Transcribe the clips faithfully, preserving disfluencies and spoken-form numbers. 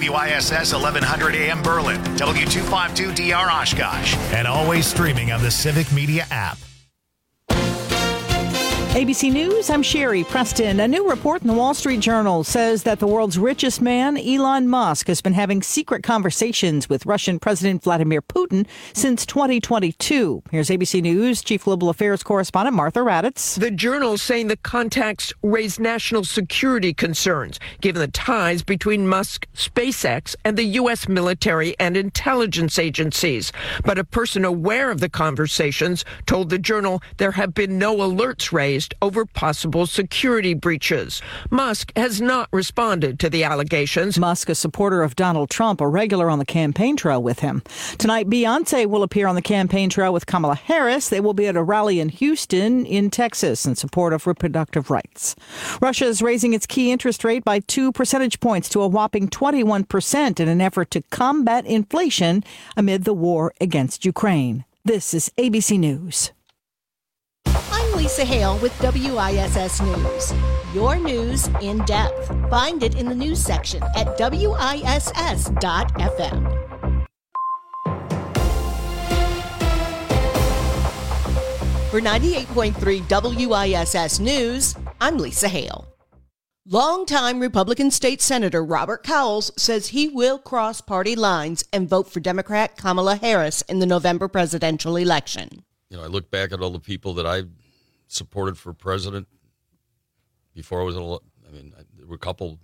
W I S S eleven hundred A M Berlin, W two fifty-two D R Oshkosh, and always streaming on the Civic Media app. A B C News, I'm Sherry Preston. A new report in the Wall Street Journal says that the world's richest man, Elon Musk, has been having secret conversations with Russian President Vladimir Putin since twenty twenty-two. Here's A B C News Chief Global Affairs Correspondent Martha Raddatz. The journal saying the contacts raise national security concerns, given the ties between Musk, SpaceX, and the U S military and intelligence agencies. But a person aware of the conversations told the journal there have been no alerts raised over possible security breaches. Musk has not responded to the allegations. Musk, a supporter of Donald Trump, a regular on the campaign trail with him. Tonight, Beyonce will appear on the campaign trail with Kamala Harris. They will be at a rally in Houston, in Texas, in support of reproductive rights. Russia is raising its key interest rate by two percentage points to a whopping twenty-one percent in an effort to combat inflation amid the war against Ukraine. This is A B C News. I'm Lisa Hale with W I S S News. Your news in depth. Find it in the news section at W I S S dot F M. For ninety-eight point three W I S S News, I'm Lisa Hale. Longtime Republican State Senator Robert Cowles says he will cross party lines and vote for Democrat Kamala Harris in the November presidential election. You know, I look back at all the people that I supported for president before I was, I mean, there were a couple,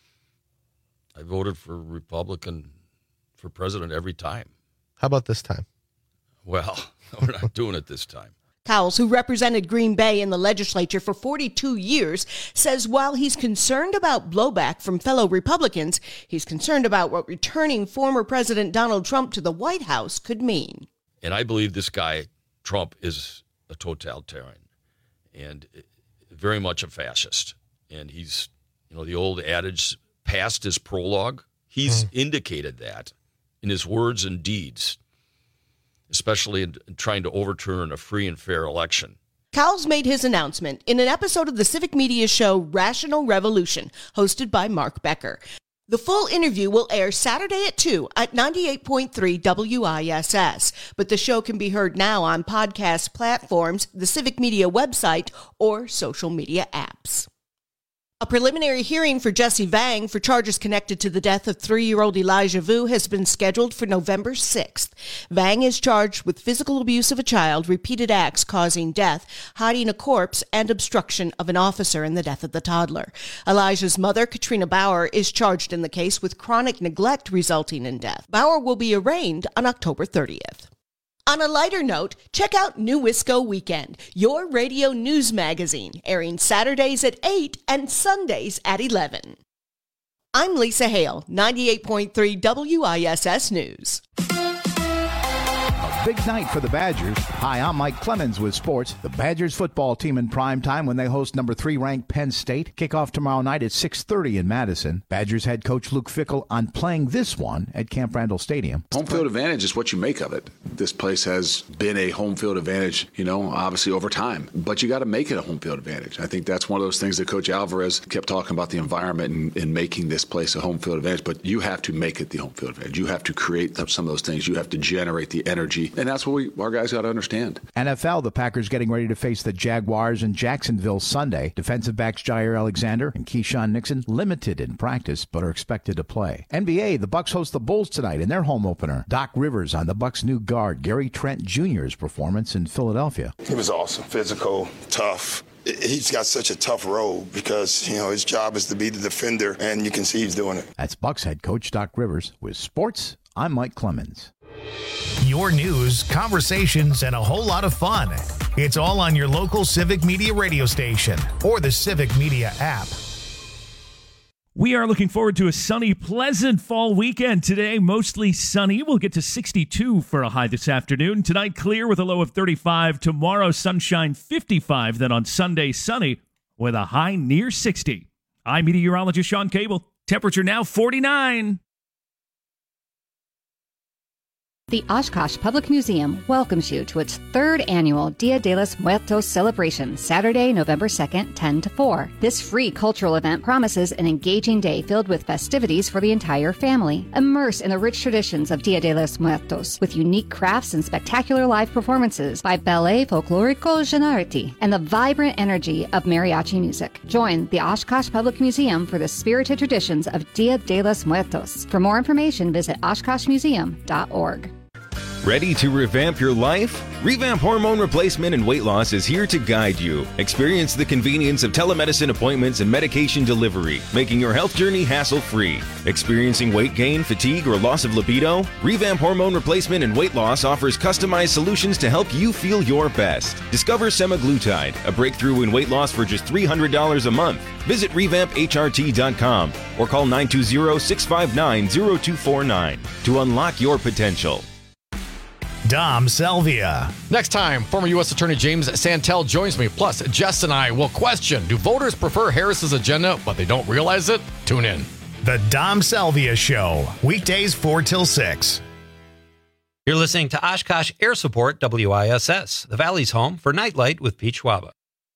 I voted for Republican for president every time. How about this time? Well, we're not doing it this time. Cowles, who represented Green Bay in the legislature for forty-two years, says while he's concerned about blowback from fellow Republicans, he's concerned about what returning former President Donald Trump to the White House could mean. And I believe this guy, Trump, is a totalitarian and very much a fascist. And he's, you know, the old adage, past his prologue. He's mm. indicated that in his words and deeds, especially in trying to overturn a free and fair election. Cowles made his announcement in an episode of the Civic Media show Rational Revolution, hosted by Mark Becker. The full interview will air Saturday at two at ninety-eight point three W I S S, but the show can be heard now on podcast platforms, the Civic Media website, or social media apps. A preliminary hearing for Jesse Vang for charges connected to the death of three-year-old Elijah Vu has been scheduled for November sixth. Vang is charged with physical abuse of a child, repeated acts causing death, hiding a corpse, and obstruction of an officer in the death of the toddler. Elijah's mother, Katrina Bauer, is charged in the case with chronic neglect resulting in death. Bauer will be arraigned on October thirtieth. On a lighter note, check out New Wisco Weekend, your radio news magazine, airing Saturdays at eight and Sundays at eleven. I'm Lisa Hale, ninety-eight point three W I S S News. Big night for the Badgers. Hi, I'm Mike Clemens with sports. The Badgers football team in prime time when they host number three ranked Penn State. Kickoff tomorrow night at six thirty in Madison. Badgers head coach Luke Fickell on playing this one at Camp Randall Stadium. Home field advantage is what you make of it. This place has been a home field advantage, you know, obviously over time. But you got to make it a home field advantage. I think that's one of those things that Coach Alvarez kept talking about, the environment and, and making this place a home field advantage. But you have to make it the home field advantage. You have to create some of those things. You have to generate the energy. And that's what we, our guys got to understand. N F L, the Packers getting ready to face the Jaguars in Jacksonville Sunday. Defensive backs Jair Alexander and Keyshawn Nixon limited in practice but are expected to play. N B A, the Bucks host the Bulls tonight in their home opener. Doc Rivers on the Bucks' new guard Gary Trent Junior's performance in Philadelphia. He was awesome. Physical, tough. He's got such a tough role because, you know, his job is to be the defender, and you can see he's doing it. That's Bucks head coach Doc Rivers. With sports, I'm Mike Clemens. Your news, conversations, and a whole lot of fun. It's all on your local Civic Media radio station or the Civic Media app. We are looking forward to a sunny, pleasant fall weekend today. Mostly sunny. We'll get to sixty-two for a high this afternoon. Tonight, clear with a low of thirty-five. Tomorrow, sunshine, fifty-five. Then on Sunday, sunny with a high near sixty. I'm meteorologist Sean Cable. Temperature now forty-nine. The Oshkosh Public Museum welcomes you to its third annual Dia de los Muertos celebration, Saturday, November second, ten to four. This free cultural event promises an engaging day filled with festivities for the entire family. Immerse in the rich traditions of Dia de los Muertos with unique crafts and spectacular live performances by Ballet Folklorico Gennarity and the vibrant energy of mariachi music. Join the Oshkosh Public Museum for the spirited traditions of Dia de los Muertos. For more information, visit oshkosh museum dot org. Ready to revamp your life? Revamp Hormone Replacement and Weight Loss is here to guide you. Experience the convenience of telemedicine appointments and medication delivery, making your health journey hassle-free. Experiencing weight gain, fatigue, or loss of libido? Revamp Hormone Replacement and Weight Loss offers customized solutions to help you feel your best. Discover semaglutide, a breakthrough in weight loss for just three hundred dollars a month. Visit revamp h r t dot com or call nine two zero, six five nine, zero two four nine to unlock your potential. Dom Salvia. Next time, former U S Attorney James Santel joins me. Plus, Jess and I will question, do voters prefer Harris's agenda, but they don't realize it? Tune in. The Dom Salvia Show, weekdays four till six. You're listening to Oshkosh Air Support W I S S, the Valley's home for Nightlight with Pete Schwaba.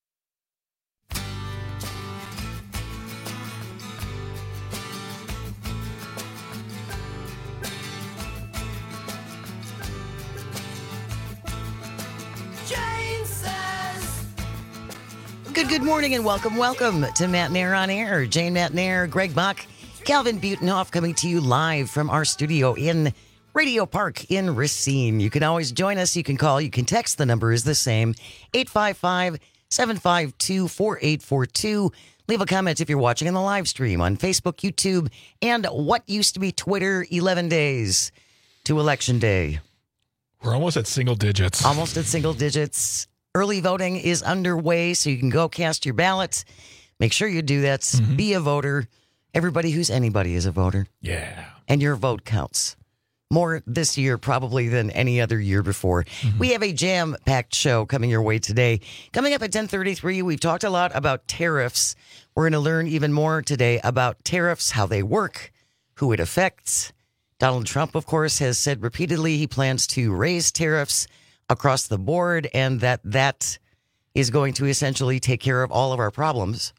Good, good morning and welcome, welcome to Matt Nair on Air. Jane Matt Nair, Greg Bach, Calvin Butenhoff coming to you live from our studio in Radio Park in Racine. You can always join us. You can call. You can text. The number is the same, eight five five, seven five two, four eight four two. Leave a comment if you're watching in the live stream on Facebook, YouTube, and what used to be Twitter, eleven days to Election Day. We're almost at single digits. Almost at single digits. Early voting is underway, so you can go cast your ballots. Make sure you do that. Mm-hmm. Be a voter. Everybody who's anybody is a voter. Yeah. And your vote counts. More this year probably than any other year before. Mm-hmm. We have a jam-packed show coming your way today. Coming up at ten thirty-three, we've talked a lot about tariffs. We're going to learn even more today about tariffs, how they work, who it affects. Donald Trump, of course, has said repeatedly he plans to raise tariffs across the board, and that that is going to essentially take care of all of our problems.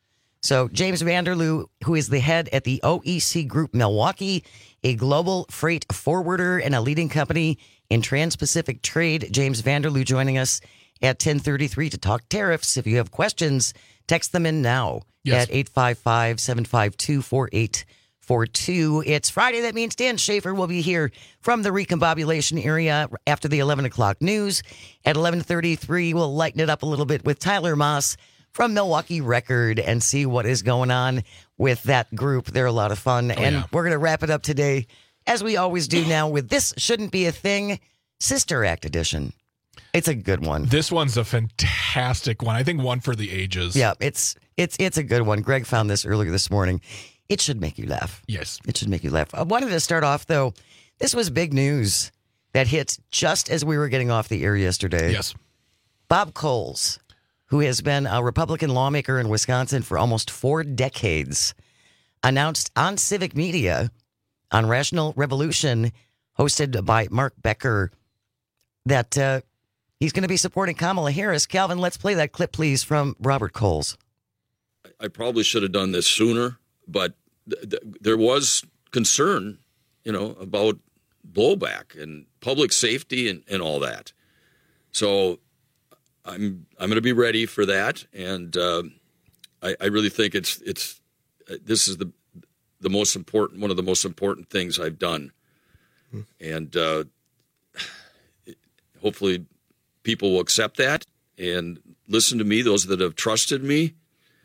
So James Vanderloo, who is the head at the O E C Group Milwaukee, a global freight forwarder and a leading company in trans-Pacific trade, James Vanderloo joining us at ten thirty-three to talk tariffs. If you have questions, text them in now yes. at eight five five, seven five two, four eight four two. It's Friday. That means Dan Schaefer will be here from the recombobulation area after the eleven o'clock news. At eleven thirty-three, we'll lighten it up a little bit with Tyler Moss from Milwaukee Record and see what is going on with that group. They're a lot of fun. Oh, and yeah. We're going to wrap it up today, as we always do now, with This Shouldn't Be a Thing, Sister Act edition. It's a good one. This one's a fantastic one. I think one for the ages. Yeah, it's it's it's a good one. Greg found this earlier this morning. It should make you laugh. Yes. It should make you laugh. I wanted to start off, though. This was big news that hit just as we were getting off the air yesterday. Yes. Bob Coles, who has been a Republican lawmaker in Wisconsin for almost four decades, announced on Civic Media, on Rational Revolution, hosted by Mark Becker, that uh, he's going to be supporting Kamala Harris. Calvin, let's play that clip, please, from Robert Coles. I probably should have done this sooner, but th- th- there was concern, you know, about blowback and public safety and, and all that. So I'm I'm going to be ready for that, and uh, I, I really think it's it's uh, this is the the most important one of the most important things I've done, hmm. and uh, it, hopefully people will accept that and listen to me. Those that have trusted me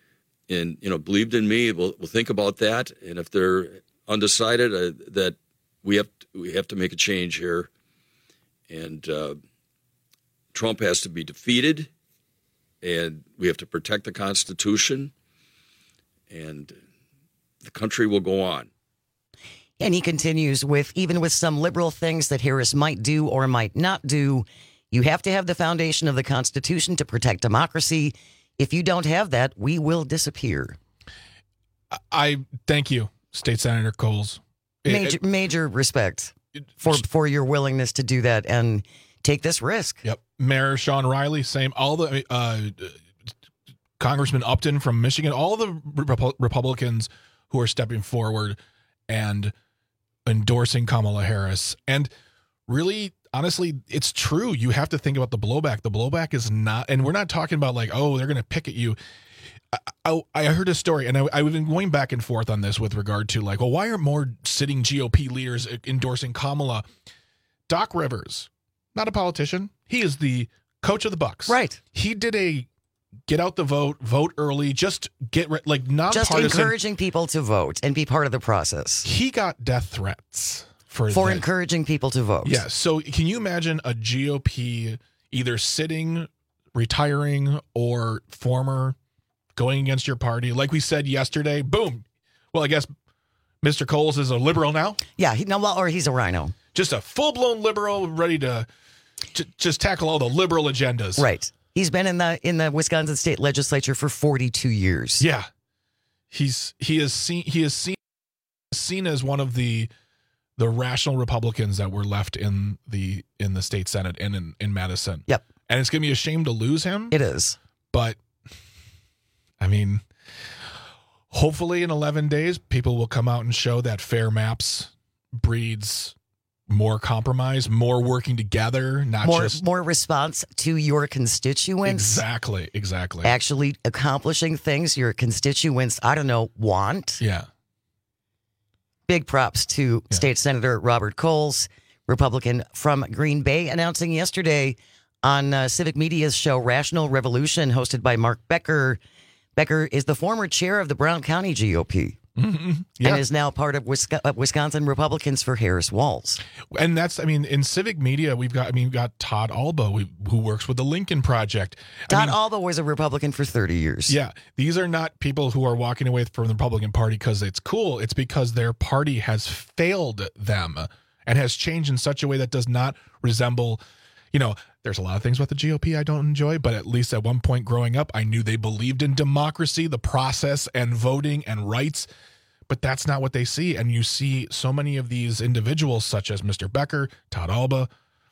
and you know believed in me will will think about that, and if they're undecided, uh, that we have to, we have to make a change here, and. Uh, Trump has to be defeated, and we have to protect the Constitution, and the country will go on. And he continues with, even with some liberal things that Harris might do or might not do, you have to have the foundation of the Constitution to protect democracy. If you don't have that, we will disappear. I thank you, State Senator Coles. Major, it, major respect. for for your willingness to do that and take this risk. Yep. Mayor Sean Riley, same. All the uh, Congressman Upton from Michigan, all the Repu- Republicans who are stepping forward and endorsing Kamala Harris. And really, honestly, it's true. You have to think about the blowback. The blowback is not, and we're not talking about like, oh, they're going to pick at you. I, I, I heard a story, and I, I've been going back and forth on this with regard to like, well, why aren't more sitting G O P leaders endorsing Kamala? Doc Rivers, not a politician. He is the coach of the Bucks. Right. He did a get out the vote, vote early, just get re- like nonpartisan. Just encouraging people to vote and be part of the process. He got death threats for for that. encouraging people to vote. Yeah. So can you imagine a G O P either sitting, retiring, or former going against your party? Like we said yesterday, boom. Well, I guess Mister Coles is a liberal now. Yeah. He, no, well, or he's a rhino. Just a full-blown liberal ready to, to just tackle all the liberal agendas. Right. He's been in the in the Wisconsin State Legislature for forty-two years. Yeah. He's he is seen he is seen seen as one of the the rational Republicans that were left in the in the state Senate and in, in Madison. Yep. And it's gonna be a shame to lose him. It is. But I mean, hopefully in eleven days, people will come out and show that fair maps breeds more compromise, more working together, not more, just more response to your constituents. Exactly, exactly. Actually accomplishing things your constituents, I don't know, want. Yeah. Big props to yeah. State Senator Robert Coles, Republican from Green Bay, announcing yesterday on uh, Civic Media's show Rational Revolution, hosted by Mark Becker. Becker is the former chair of the Brown County G O P. Mm-hmm. Yeah. And is now part of Wisconsin Republicans for Harris Walz. And that's, I mean, in Civic Media, we've got, I mean, we've got Todd Alba, we, who works with the Lincoln Project. Todd I mean, Alba was a Republican for thirty years. Yeah. These are not people who are walking away from the Republican Party because it's cool. It's because their party has failed them and has changed in such a way that does not resemble, you know, there's a lot of things about the G O P I don't enjoy, but at least at one point growing up, I knew they believed in democracy, the process, and voting and rights. But that's not what they see. And you see so many of these individuals, such as Mister Becker, Todd Alba,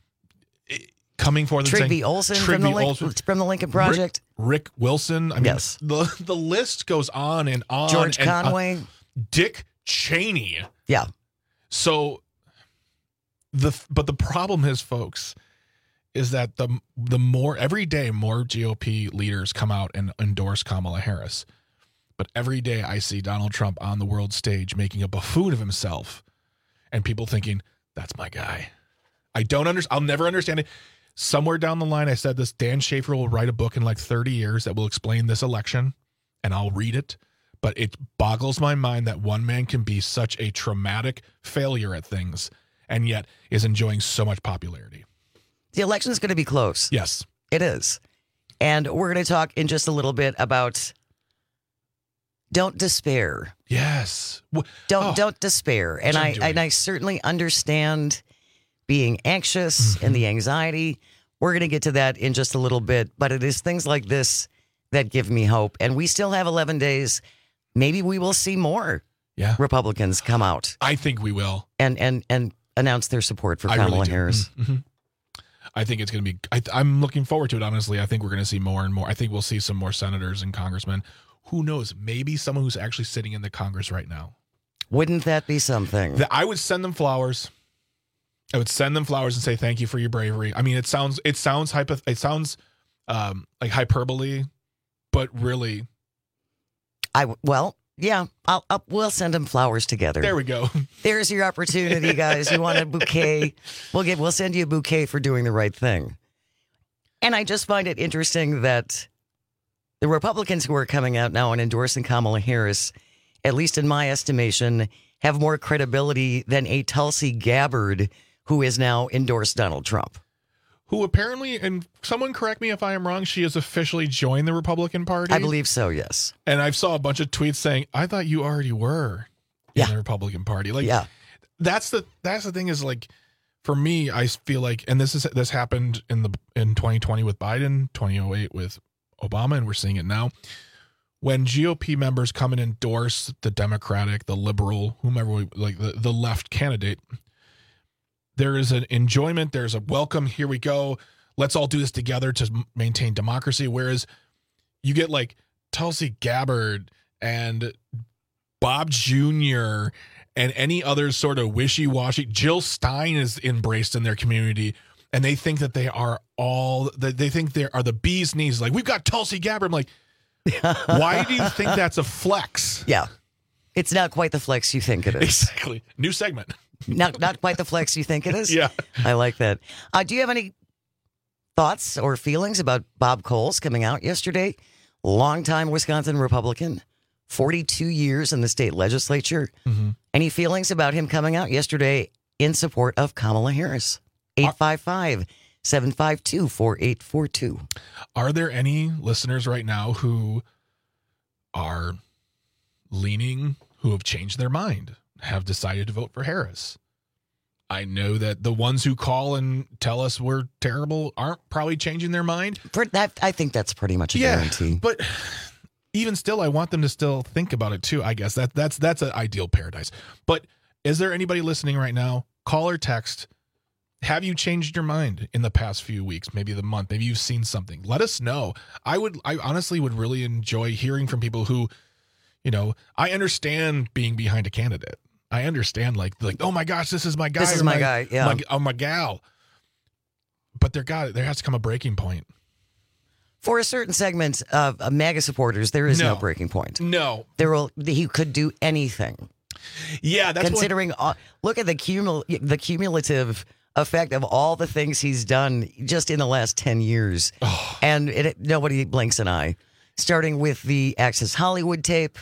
coming forth and Trigby saying, Olson, Trigby from, the Link, Olson from the Lincoln Project. Rick, Rick Wilson. I mean, yes. the, the list goes on and on. George and Conway. on. Dick Cheney. Yeah. So, the but the problem is, folks, is that the the more, every day, more G O P leaders come out and endorse Kamala Harris. But every day I see Donald Trump on the world stage making a buffoon of himself and people thinking, that's my guy. I don't understand. I'll never understand it. Somewhere down the line, I said this, Dan Schaefer will write a book in like thirty years that will explain this election and I'll read it. But it boggles my mind that one man can be such a traumatic failure at things and yet is enjoying so much popularity. The election is going to be close. Yes. It is. And we're going to talk in just a little bit about don't despair. Yes. Don't oh, don't despair. And I and I certainly understand being anxious mm-hmm. and the anxiety. We're going to get to that in just a little bit, but it is things like this that give me hope. And we still have eleven days. Maybe we will see more yeah. Republicans come out. I think we will. And and and announce their support for I Kamala really Harris. Mm-hmm. I think it's going to be I, I'm looking forward to it, honestly. I think we're going to see more and more. I think we'll see some more senators and congressmen. Who knows? Maybe someone who's actually sitting in the Congress right now. Wouldn't that be something? I would send them flowers. I would send them flowers and say thank you for your bravery. I mean, it sounds it sounds hypo, it sounds um, like hyperbole, but really, I well, yeah, I'll, I'll we'll send them flowers together. There we go. There's your opportunity, guys. You want a bouquet? We'll give we'll send you a bouquet for doing the right thing. And I just find it interesting that the Republicans who are coming out now and endorsing Kamala Harris, at least in my estimation, have more credibility than a Tulsi Gabbard who is now endorsed Donald Trump. Who apparently, and someone correct me if I am wrong, she has officially joined the Republican Party. I believe so, yes. And I saw a bunch of tweets saying, I thought you already were in yeah. the Republican Party. Like, yeah. that's the that's the thing is like, for me, I feel like, and this is this happened in the in twenty twenty with Biden, twenty oh eight with Obama, and we're seeing it now. When G O P members come and endorse the Democratic, the liberal, whomever, we, like the, the left candidate, there is an enjoyment. There's a welcome. Here we go. Let's all do this together to maintain democracy. Whereas you get like Tulsi Gabbard and Bob Junior and any other sort of wishy-washy. Jill Stein is embraced in their community, and they think that they are all, that they think they are the bee's knees. Like, we've got Tulsi Gabbard. I'm like, why do you think that's a flex? Yeah. It's not quite the flex you think it is. Exactly. New segment. Not not quite the flex you think it is? Yeah. I like that. Uh, do you have any thoughts or feelings about Bob Coles coming out yesterday? Longtime Wisconsin Republican, forty-two years in the state legislature. Mm-hmm. Any feelings about him coming out yesterday in support of Kamala Harris? eight five five, seven five two, four eight four two. Are there any listeners right now who are leaning, who have changed their mind, have decided to vote for Harris? I know that the ones who call and tell us we're terrible aren't probably changing their mind. For that, I think that's pretty much a yeah, guarantee. But even still, I want them to still think about it too. I guess that that's that's an ideal paradise. But is there anybody listening right now? Call or text. Have you changed your mind in the past few weeks? Maybe the month. Maybe you've seen something. Let us know. I would. I honestly would really enjoy hearing from people who, you know, I understand being behind a candidate. I understand, like, like, oh my gosh, this is my guy. This is or my, my guy. Yeah. My, oh my gal. But there got there has to come a breaking point. For a certain segment of uh, MAGA supporters, there is no, No. breaking point. No. There will. He could do anything. Yeah, that's considering. what... all, look at the cumul the cumulative effect of all the things he's done just in the last ten years, oh. and it, nobody blinks an eye. Starting with the Access Hollywood tape.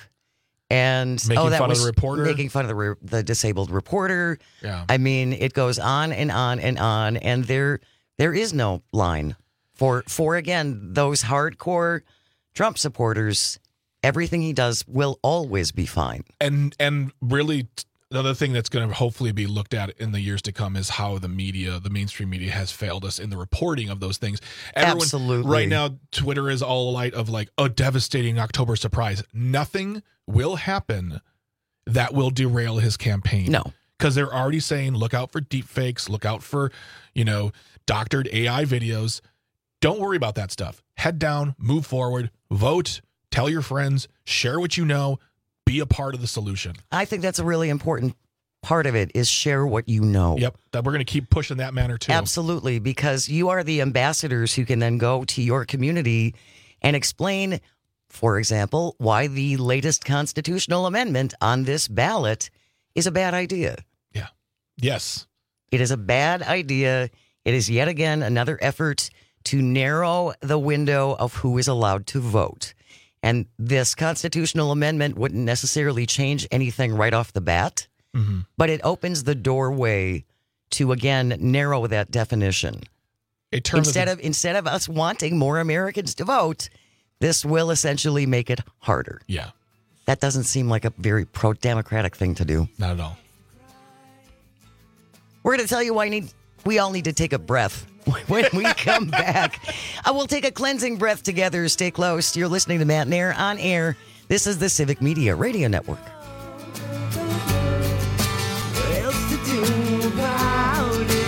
And making oh, that fun was of the reporter, making fun of the re- the disabled reporter. Yeah, I mean, it goes on and on and on, and there there is no line for for again those hardcore Trump supporters. Everything he does will always be fine. And and really, the other thing that's going to hopefully be looked at in the years to come is how the media, the mainstream media, has failed us in the reporting of those things. Everyone, Absolutely. Right now, Twitter is all alight of like a devastating October surprise. Nothing will happen that will derail his campaign. No. Because they're already saying, look out for deep fakes, look out for, you know, doctored A I videos. Don't worry about that stuff. Head down, move forward, vote, tell your friends, share what you know, be a part of the solution. I think that's a really important part of it is share what you know. Yep. That we're going to keep pushing that manner too. Absolutely. Because you are the ambassadors who can then go to your community and explain, for example, why the latest constitutional amendment on this ballot is a bad idea. Yeah. Yes. It is a bad idea. It is yet again another effort to narrow the window of who is allowed to vote. And this constitutional amendment wouldn't necessarily change anything right off the bat, mm-hmm. but it opens the doorway to, again, narrow that definition. Instead of, instead of us wanting more Americans to vote, this will essentially make it harder. Yeah. That doesn't seem like a very pro-democratic thing to do. Not at all. We're going to tell you why need, we all need to take a breath when we come back. I will take a cleansing breath together. Stay close. You're listening to Matt and Air on air. This is the Civic Media Radio Network. What else to do about it?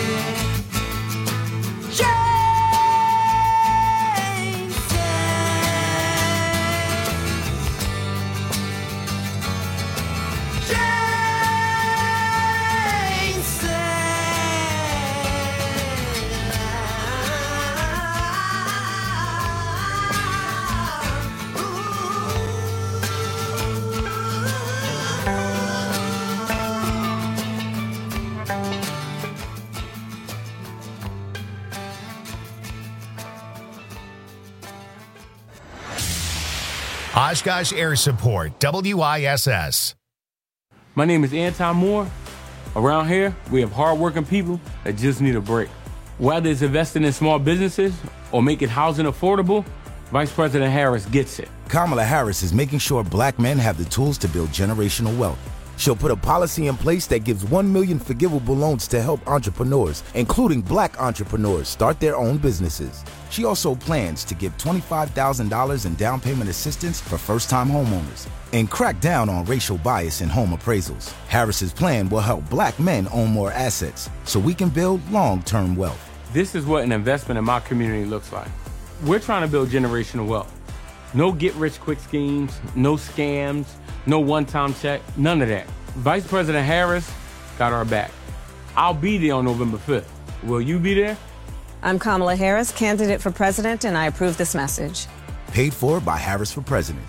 Oshkosh Air Support, W I S S. My name is Anton Moore. Around here, we have hardworking people that just need a break. Whether it's investing in small businesses or making housing affordable, Vice President Harris gets it. Kamala Harris is making sure black men have the tools to build generational wealth. She'll put a policy in place that gives one million forgivable loans to help entrepreneurs, including black entrepreneurs, start their own businesses. She also plans to give twenty-five thousand dollars in down payment assistance for first-time homeowners and crack down on racial bias in home appraisals. Harris's plan will help black men own more assets so we can build long-term wealth. This is what an investment in my community looks like. We're trying to build generational wealth. No get-rich-quick schemes, no scams, no one-time check, none of that. Vice President Harris got our back. I'll be there on November fifth. Will you be there? I'm Kamala Harris, candidate for president, and I approve this message. Paid for by Harris for President.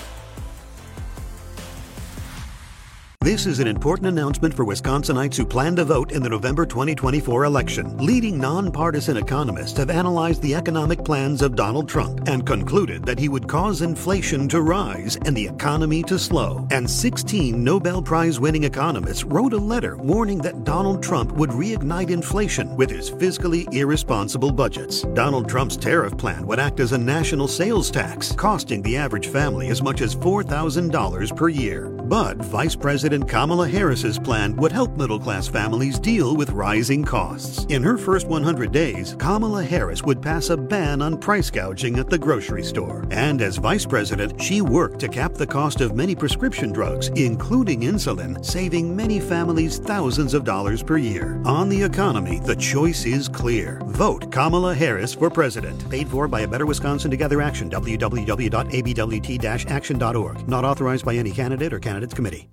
This is an important announcement for Wisconsinites who plan to vote in the November twenty twenty-four election. Leading nonpartisan economists have analyzed the economic plans of Donald Trump and concluded that he would cause inflation to rise and the economy to slow. And sixteen Nobel Prize-winning economists wrote a letter warning that Donald Trump would reignite inflation with his fiscally irresponsible budgets. Donald Trump's tariff plan would act as a national sales tax, costing the average family as much as four thousand dollars per year. But Vice President Kamala Harris's plan would help middle-class families deal with rising costs. In her first one hundred days, Kamala Harris would pass a ban on price gouging at the grocery store. And as vice president, she worked to cap the cost of many prescription drugs, including insulin, saving many families thousands of dollars per year. On the economy, the choice is clear. Vote Kamala Harris for president. Paid for by A Better Wisconsin Together Action, w w w dot a b w t dash action dot org. Not authorized by any candidate or candidates committee.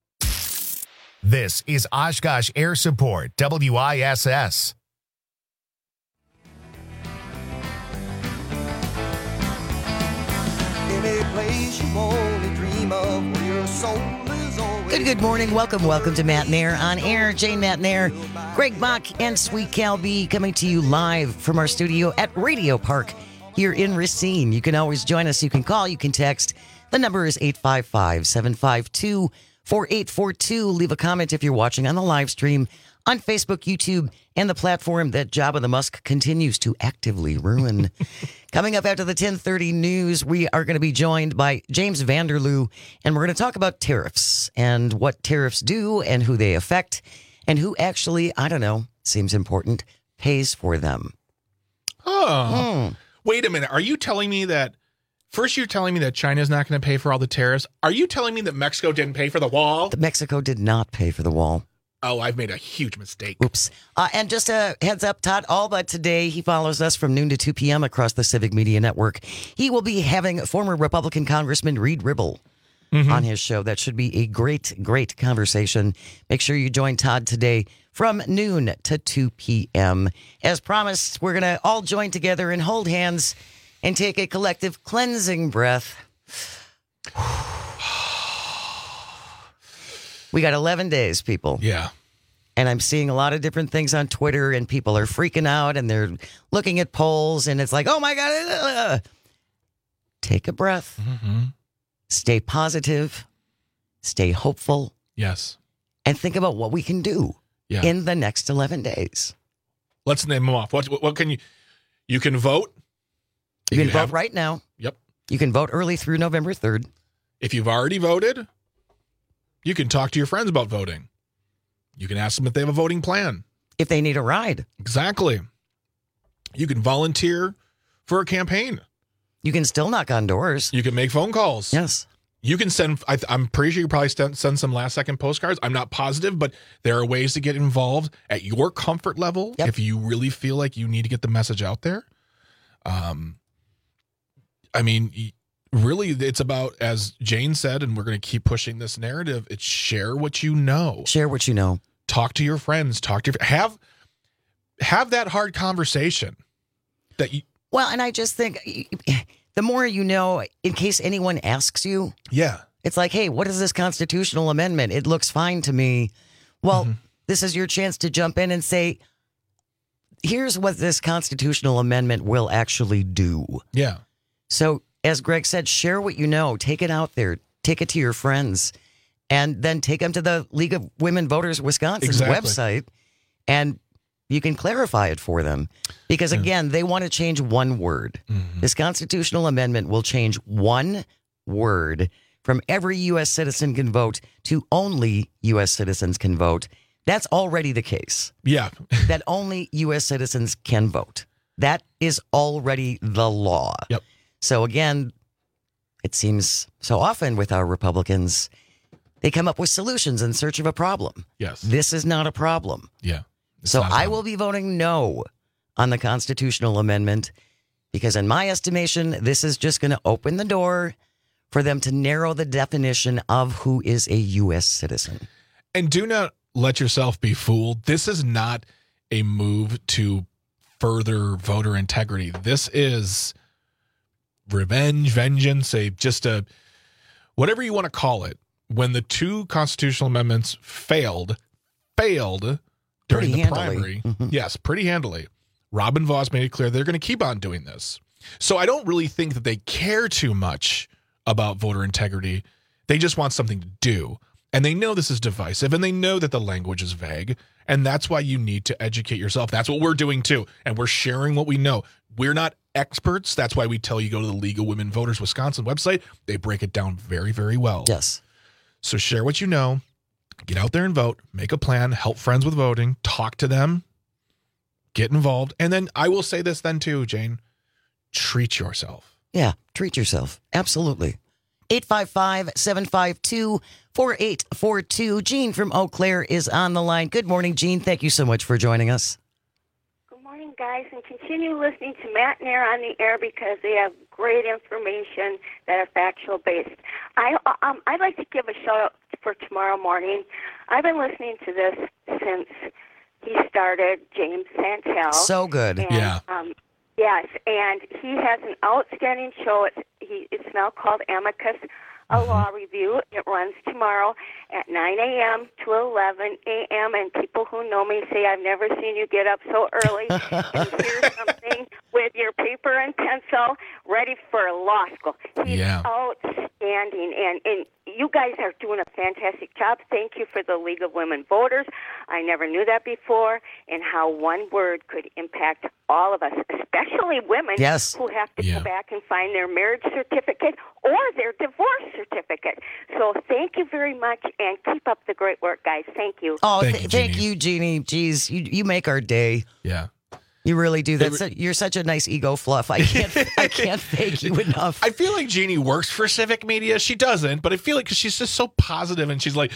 This is Oshkosh Air Support, W I S S. Good, good morning. Welcome, welcome to Matt Nair on air. Jane Matt Nair, Greg Bach, and Sweet Cal B coming to you live from our studio at Radio Park here in Racine. You can always join us. You can call, you can text. The number is eight five five, seven five two, four eight four two. Leave a comment if you're watching on the live stream on Facebook, YouTube, and the platform that Jabba the Musk continues to actively ruin. Coming up after the ten thirty news, we are going to be joined by James Vanderloo, and we're going to talk about tariffs and what tariffs do and who they affect and who actually, I don't know, seems important, pays for them. Oh, hmm. Wait a minute. Are you telling me that First, you're telling me that China's not going to pay for all the tariffs. Are you telling me that Mexico didn't pay for the wall? Mexico did not pay for the wall. Oh, I've made a huge mistake. Oops. Uh, and just a heads up, Todd Alba today, he follows us from noon to two p.m. across the Civic Media Network. He will be having former Republican Congressman Reed Ribble mm-hmm. on his show. That should be a great, great conversation. Make sure you join Todd today from noon to two p.m. As promised, we're going to all join together and hold hands and take a collective cleansing breath. We got eleven days, people. Yeah. And I'm seeing a lot of different things on Twitter, and people are freaking out, and they're looking at polls, and it's like, oh, my God. Take a breath. Mm-hmm. Stay positive. Stay hopeful. Yes. And think about what we can do yeah. in the next eleven days. Let's name them off. What, what can you... You can vote. You can you vote have, right now. Yep. You can vote early through November third. If you've already voted, you can talk to your friends about voting. You can ask them if they have a voting plan. If they need a ride. Exactly. You can volunteer for a campaign. You can still knock on doors. You can make phone calls. Yes. You can send, I, I'm pretty sure you probably send, send some last second postcards. I'm not positive, but there are ways to get involved at your comfort level yep. if you really feel like you need to get the message out there. Um, I mean, really, it's about, as Jane said, and we're going to keep pushing this narrative, it's share what you know. Share what you know. Talk to your friends. Talk to your, have, have that hard conversation that you. Well, and I just think the more you know, in case anyone asks you. Yeah. It's like, hey, what is this constitutional amendment? It looks fine to me. Well, mm-hmm. this is your chance to jump in and say, here's what this constitutional amendment will actually do. Yeah. So, as Greg said, share what you know. Take it out there. Take it to your friends. And then take them to the League of Women Voters Wisconsin's exactly. website. And you can clarify it for them. Because, again, they want to change one word. Mm-hmm. This constitutional amendment will change one word from every U S citizen can vote to only U S citizens can vote. That's already the case. Yeah. That only U S citizens can vote. That is already the law. Yep. So again, it seems so often with our Republicans, they come up with solutions in search of a problem. Yes. This is not a problem. Yeah. So I will be voting no on the constitutional amendment because in my estimation, this is just going to open the door for them to narrow the definition of who is a U S citizen. And do not let yourself be fooled. This is not a move to further voter integrity. This is revenge, vengeance, a just a whatever you want to call it. When the two constitutional amendments failed, failed during Pretty the handily. primary, Mm-hmm. yes, pretty handily. Robin Vos made it clear they're going to keep on doing this. So I don't really think that they care too much about voter integrity. They just want something to do. And they know this is divisive, and they know that the language is vague, and that's why you need to educate yourself. That's what we're doing too, and we're sharing what we know. We're not experts. That's why we tell you go to the League of Women Voters Wisconsin website. They break it down very, very well. Yes. So share what you know, get out there and vote, make a plan, help friends with voting, talk to them, get involved. And then I will say this then too, Jane, treat yourself. Yeah, treat yourself. Absolutely. eight five five, seven five two, four eight four two. Jean from Eau Claire is on the line. Good morning, Jean. Thank you so much for joining us. Good morning, guys, and continue listening to Matt and Air on the air because they have great information that are factual based. I um I'd like to give a shout out for tomorrow morning. I've been listening to this since he started, James Santel. So good. And, Yeah. Um, yes, and he has an outstanding show. It's he it's now called Amicus, a law review. It runs tomorrow at nine a.m. to eleven a.m. And people who know me say I've never seen you get up so early and hear something with your paper and pencil ready for law school. He's Yeah. outstanding, and, and you guys are doing a fantastic job. Thank you for the League of Women Voters. I never knew that before, and how one word could impact all of us, especially women Yes. who have to Yeah. go back and find their marriage certificate or their divorce certificate. So thank you very much, and keep up the great work, guys. Thank you. Oh, Thank th- you, thank Jeannie. you, Jeannie. Jeez, you, you make our day. Yeah. You really do. That's a, you're such a nice ego fluff. I can't I can't thank you enough. I feel like Jeannie works for Civic Media. She doesn't, but I feel like because she's just so positive and she's like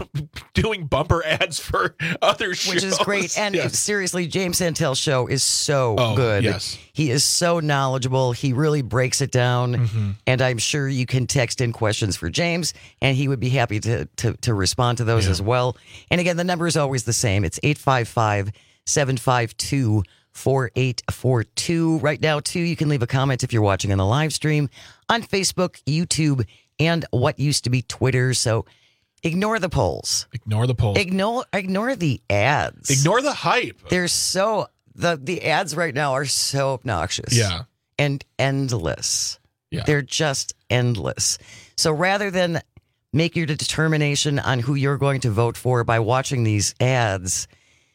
doing bumper ads for other shows. Which is great. And Yes. seriously, James Santel's show is so Oh, good. yes. He is so knowledgeable. He really breaks it down. Mm-hmm. And I'm sure you can text in questions for James, and he would be happy to, to, to respond to those Yeah. as well. And again, the number is always the same. It's eight five five, seven five two, four eight four two. Right now, too, you can leave a comment if you're watching on the live stream on Facebook, YouTube, and what used to be Twitter. So ignore the polls. Ignore the polls. Ignore ignore the ads. Ignore the hype. They're so the the ads right now are so obnoxious. Yeah. And endless. Yeah. They're just endless. So rather than make your determination on who you're going to vote for by watching these ads,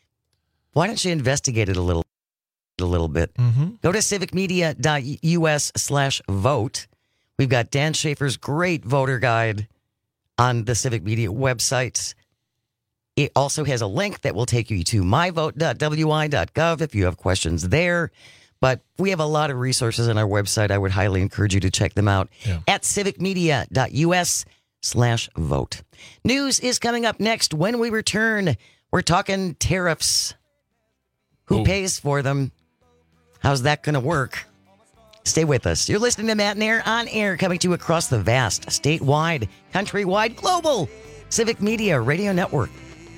why don't you investigate it a little a little bit? Mm-hmm. Go to civicmedia.us slash vote. We've got Dan Schaefer's great voter guide on the Civic Media website. It also has a link that will take you to my vote dot w i dot gov if you have questions there. But we have a lot of resources on our website. I would highly encourage you to check them out Yeah. at civicmedia.us slash vote. News is coming up next. When we return, we're talking tariffs. Who Ooh. pays for them? How's that going to work? Stay with us. You're listening to Matt and Air on air, coming to you across the vast, statewide, countrywide, global Civic Media Radio Network.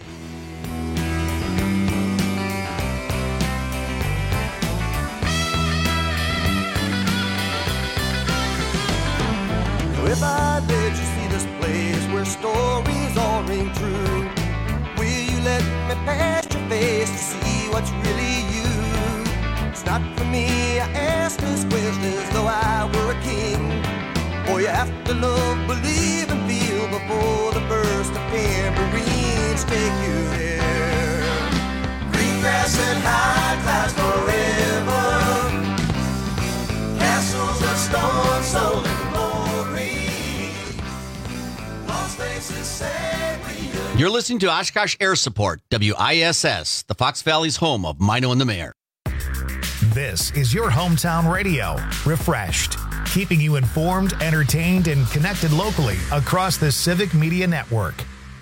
If I let you see this place where stories all ring true, will you let me past your face to see what's really you? It's not for me, I ask this question as though I were a king. For you have to love, believe, and feel before the burst of tambourines take you there. Green grass and high clouds forever, castles of stone soul and glory. You're listening to Oshkosh Air Support, W I S S, the Fox Valley's home of Mino and the Mayor. This is your hometown radio, refreshed, keeping you informed, entertained, and connected locally across the Civic Media Network.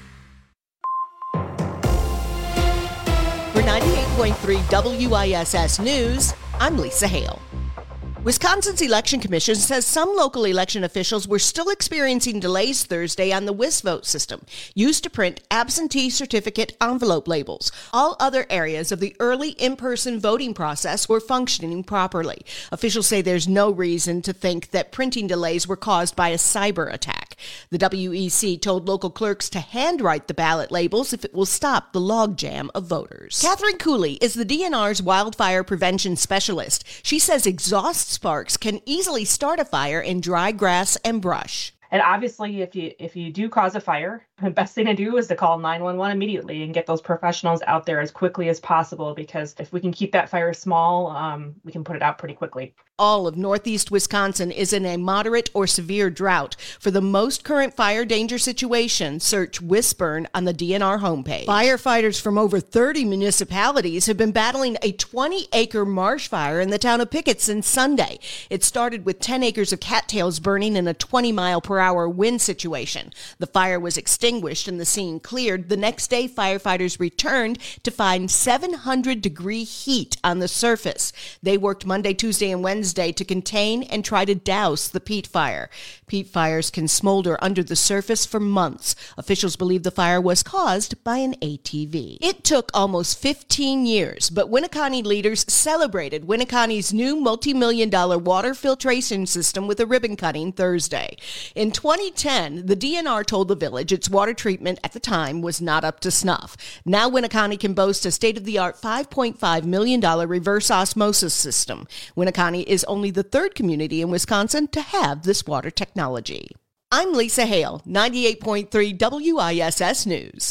For ninety-eight point three W I S S News, I'm Lisa Hale. Wisconsin's Election Commission says some local election officials were still experiencing delays Thursday on the WisVote system, used to print absentee certificate envelope labels. All other areas of the early in-person voting process were functioning properly. Officials say there's no reason to think that printing delays were caused by a cyber attack. The W E C told local clerks to handwrite the ballot labels if it will stop the logjam of voters. Catherine Cooley is the D N R's wildfire prevention specialist. She says exhaust sparks can easily start a fire in dry grass and brush. And obviously, if you if you do cause a fire, the best thing to do is to call nine one one immediately and get those professionals out there as quickly as possible, because if we can keep that fire small, um, we can put it out pretty quickly. All of northeast Wisconsin is in a moderate or severe drought. For the most current fire danger situation, search WisBurn on the D N R homepage. Firefighters from over thirty municipalities have been battling a twenty-acre marsh fire in the town of Pickett since Sunday. It started with ten acres of cattails burning in a twenty mile per hour wind situation. The fire was extinguished and the scene cleared. The next day, firefighters returned to find seven hundred degree heat on the surface. They worked Monday, Tuesday, and Wednesday to contain and try to douse the peat fire. Peat fires can smolder under the surface for months. Officials believe the fire was caused by an A T V. It took almost fifteen years, but Winneconne leaders celebrated Winneconne's new multi-million dollar water filtration system with a ribbon cutting Thursday. In twenty ten, the D N R told the village its water treatment at the time was not up to snuff. Now Winneconne can boast a state-of-the-art five point five million dollars reverse osmosis system. Winneconne is only the third community in Wisconsin to have this water technology. I'm Lisa Hale, ninety-eight point three W I S S News.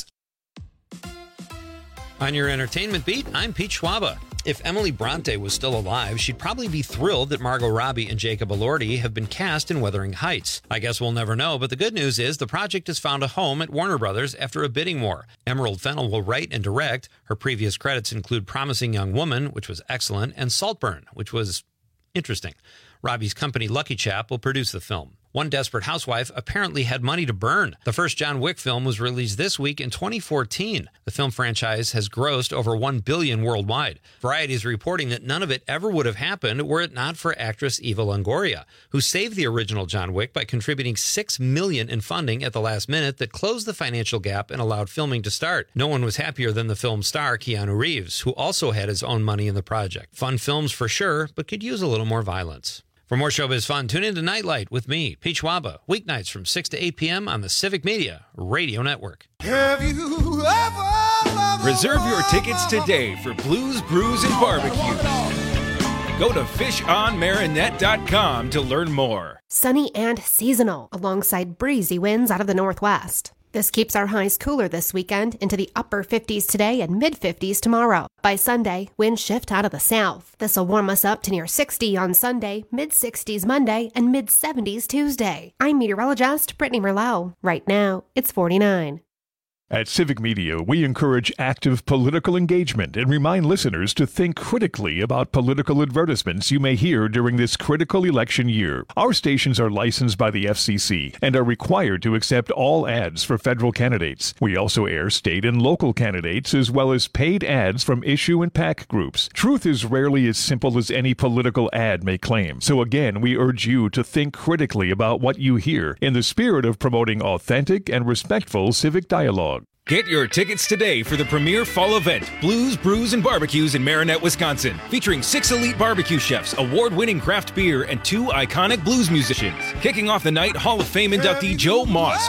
On your entertainment beat, I'm Pete Schwaba. If Emily Bronte was still alive, she'd probably be thrilled that Margot Robbie and Jacob Elordi have been cast in Wuthering Heights. I guess we'll never know, but the good news is the project has found a home at Warner Brothers after a bidding war. Emerald Fennell will write and direct. Her previous credits include Promising Young Woman, which was excellent, and Saltburn, which was interesting. Robbie's company Lucky Chap will produce the film. One Desperate Housewife apparently had money to burn. The first John Wick film was released this week in twenty fourteen. The film franchise has grossed over one billion dollars worldwide. Variety is reporting that none of it ever would have happened were it not for actress Eva Longoria, who saved the original John Wick by contributing six million dollars in funding at the last minute that closed the financial gap and allowed filming to start. No one was happier than the film's star, Keanu Reeves, who also had his own money in the project. Fun films for sure, but could use a little more violence. For more showbiz fun, tune in to Nightlight with me, Pete Schwaba, weeknights from six to eight p.m. on the Civic Media Radio Network. Have you ever... Reserve your tickets today for Blues, Brews, and Barbecue. Go to fish on marinette dot com to learn more. Sunny and seasonal, alongside breezy winds out of the northwest. This keeps our highs cooler this weekend into the upper fifties today and mid-fifties tomorrow. By Sunday, winds shift out of the south. This will warm us up to near sixty on Sunday, mid-sixties Monday, and mid-seventies Tuesday. I'm meteorologist Brittany Merlot. Right now, it's forty-nine. At Civic Media, we encourage active political engagement and remind listeners to think critically about political advertisements you may hear during this critical election year. Our stations are licensed by the F C C and are required to accept all ads for federal candidates. We also air state and local candidates as well as paid ads from issue and PAC groups. Truth is rarely as simple as any political ad may claim. So again, we urge you to think critically about what you hear in the spirit of promoting authentic and respectful civic dialogue. Get your tickets today for the premier fall event, Blues, Brews, and Barbecues in Marinette, Wisconsin, featuring six elite barbecue chefs, award-winning craft beer, and two iconic blues musicians. Kicking off the night, Hall of Fame inductee Joe Moss,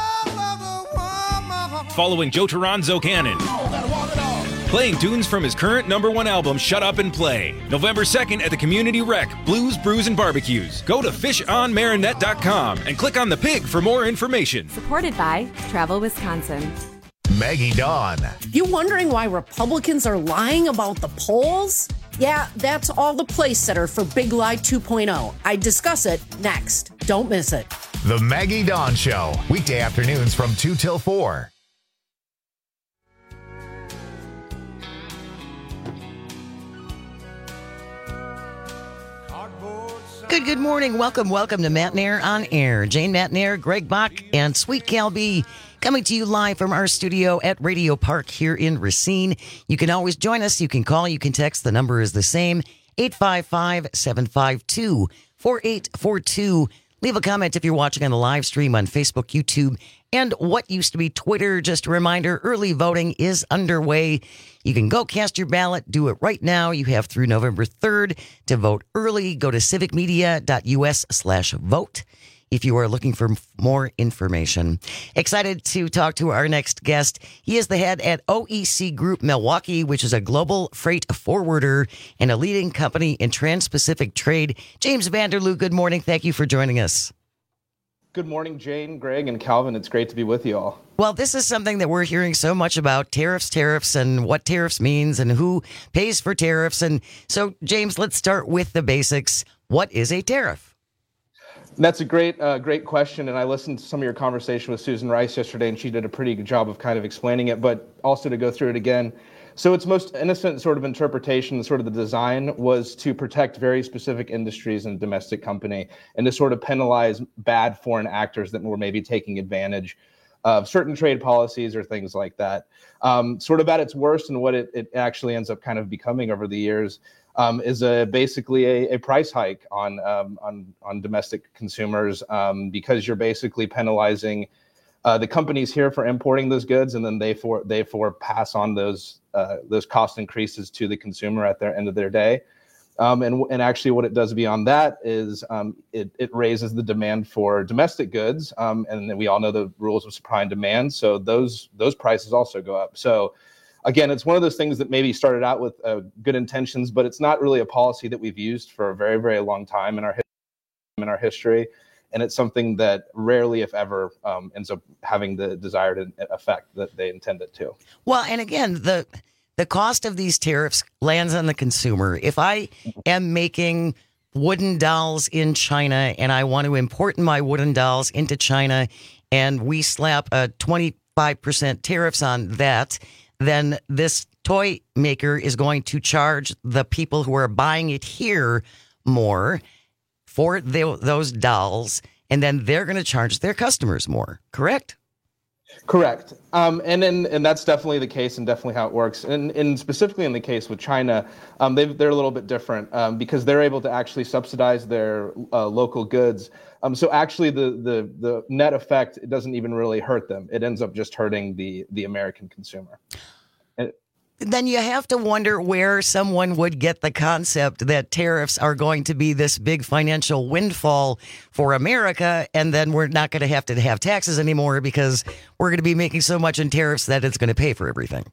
following Joe Toronzo Cannon, playing tunes from his current number one album, Shut Up and Play. November second at the Community Rec, Blues, Brews, and Barbecues. Go to fish on marinette dot com and click on the pig for more information. Supported by Travel Wisconsin. Maggie Dawn. You wondering why Republicans are lying about the polls? Yeah, that's all the place setter for Big Lie two point oh. I discuss it next. Don't miss it. The Maggie Dawn Show, weekday afternoons from two till four. Good, good morning. Welcome, welcome to Matt Nair on Air. Jane Matt Nair, Greg Bach, and Sweet Cal B coming to you live from our studio at Radio Park here in Racine. You can always join us. You can call, you can text. The number is the same, eight five five, seven five two, four eight four two. Leave a comment if you're watching on the live stream on Facebook, YouTube, and what used to be Twitter. Just a reminder, early voting is underway. You can go cast your ballot. Do it right now. You have through November third to vote early. Go to civicmedia.us slash vote if you are looking for more information. Excited to talk to our next guest. He is the head at O E C Group Milwaukee, which is a global freight forwarder and a leading company in trans-Pacific trade. James Vanderloo, good morning. Thank you for joining us. Good morning, Jane, Greg, and Calvin. It's great to be with you all. Well, this is something that we're hearing so much about, tariffs, tariffs, and what tariffs means and who pays for tariffs. And so, James, let's start with the basics. What is a tariff? That's a great, uh, great question. And I listened to some of your conversation with Susan Rice yesterday, and she did a pretty good job of kind of explaining it, but also to go through it again. So its most innocent sort of interpretation, sort of the design, was to protect very specific industries and domestic company and to sort of penalize bad foreign actors that were maybe taking advantage of certain trade policies or things like that. Um, sort of at its worst, and what it, it actually ends up kind of becoming over the years um, is a, basically a, a price hike on, um, on, on domestic consumers um, because you're basically penalizing Uh, the companies here for importing those goods, and then they for they for pass on those uh, those cost increases to the consumer at their end of their day. Um, and and actually, what it does beyond that is um, it it raises the demand for domestic goods, um, and then we all know the rules of supply and demand. So those those prices also go up. So again, it's one of those things that maybe started out with uh, good intentions, but it's not really a policy that we've used for a very very long time in our in our history. And it's something that rarely, if ever, um, ends up having the desired effect that they intend it to. Well, and again, the the cost of these tariffs lands on the consumer. If I am making wooden dolls in China and I want to import my wooden dolls into China and we slap a twenty-five percent tariffs on that, then this toy maker is going to charge the people who are buying it here more for the, those dolls, and then they're going to charge their customers more, correct? Correct. Um, and then, and that's definitely the case and definitely how it works. And, and specifically in the case with China, um, they've, they're a little bit different um, because they're able to actually subsidize their uh, local goods. Um, so actually the, the, the net effect, it doesn't even really hurt them. It ends up just hurting the, the American consumer. And, then you have to wonder where someone would get the concept that tariffs are going to be this big financial windfall for America, and then we're not going to have to have taxes anymore because we're going to be making so much in tariffs that it's going to pay for everything.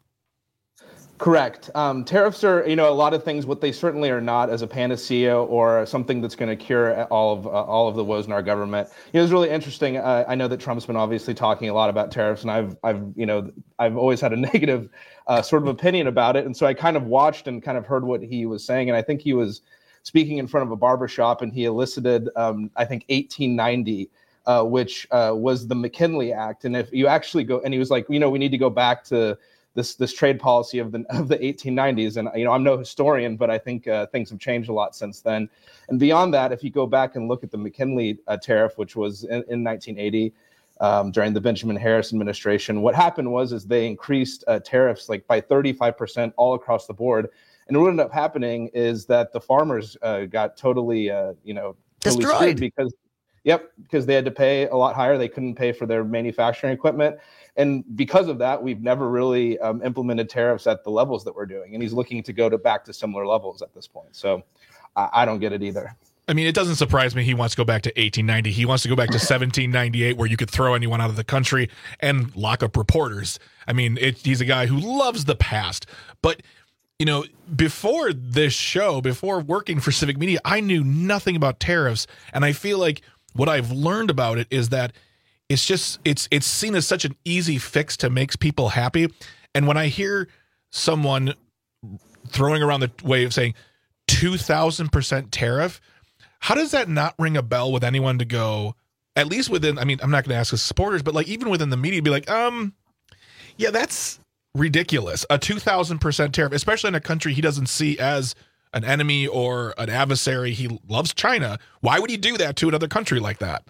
Correct. Um, tariffs are, you know, a lot of things. What they certainly are not as a panacea or something that's going to cure all of uh, all of the woes in our government. You know, it's really interesting. Uh, I know that Trump's been obviously talking a lot about tariffs, and I've, I've, you know, I've always had a negative uh, sort of opinion about it. And so I kind of watched and kind of heard what he was saying, and I think he was speaking in front of a barbershop, and he elicited, um, I think, eighteen ninety. Uh, which uh, was the McKinley Act. And if you actually go, and he was like, you know, we need to go back to this this trade policy of the of the eighteen nineties. And, you know, I'm no historian, but I think uh, things have changed a lot since then. And beyond that, if you go back and look at the McKinley uh, tariff, which was in, in nineteen eighty um, during the Benjamin Harris administration, what happened was is they increased uh, tariffs like by thirty-five percent all across the board. And what ended up happening is that the farmers uh, got totally, uh, you know, totally destroyed because, yep, because they had to pay a lot higher. They couldn't pay for their manufacturing equipment. And because of that, we've never really um, implemented tariffs at the levels that we're doing. And he's looking to go to back to similar levels at this point. So I, I don't get it either. I mean, it doesn't surprise me he wants to go back to eighteen ninety. He wants to go back to seventeen ninety-eight, where you could throw anyone out of the country and lock up reporters. I mean, it, he's a guy who loves the past. But, you know, before this show, before working for Civic Media, I knew nothing about tariffs. And I feel like what I've learned about it is that it's just it's it's seen as such an easy fix to make people happy. And when I hear someone throwing around the way of saying two thousand percent tariff, how does that not ring a bell with anyone to go, at least within, I mean, I'm not going to ask his supporters, but like even within the media, be like, um, yeah, that's ridiculous. A two thousand percent tariff, especially in a country he doesn't see as an enemy or an adversary. He loves China. Why would he do that to another country like that?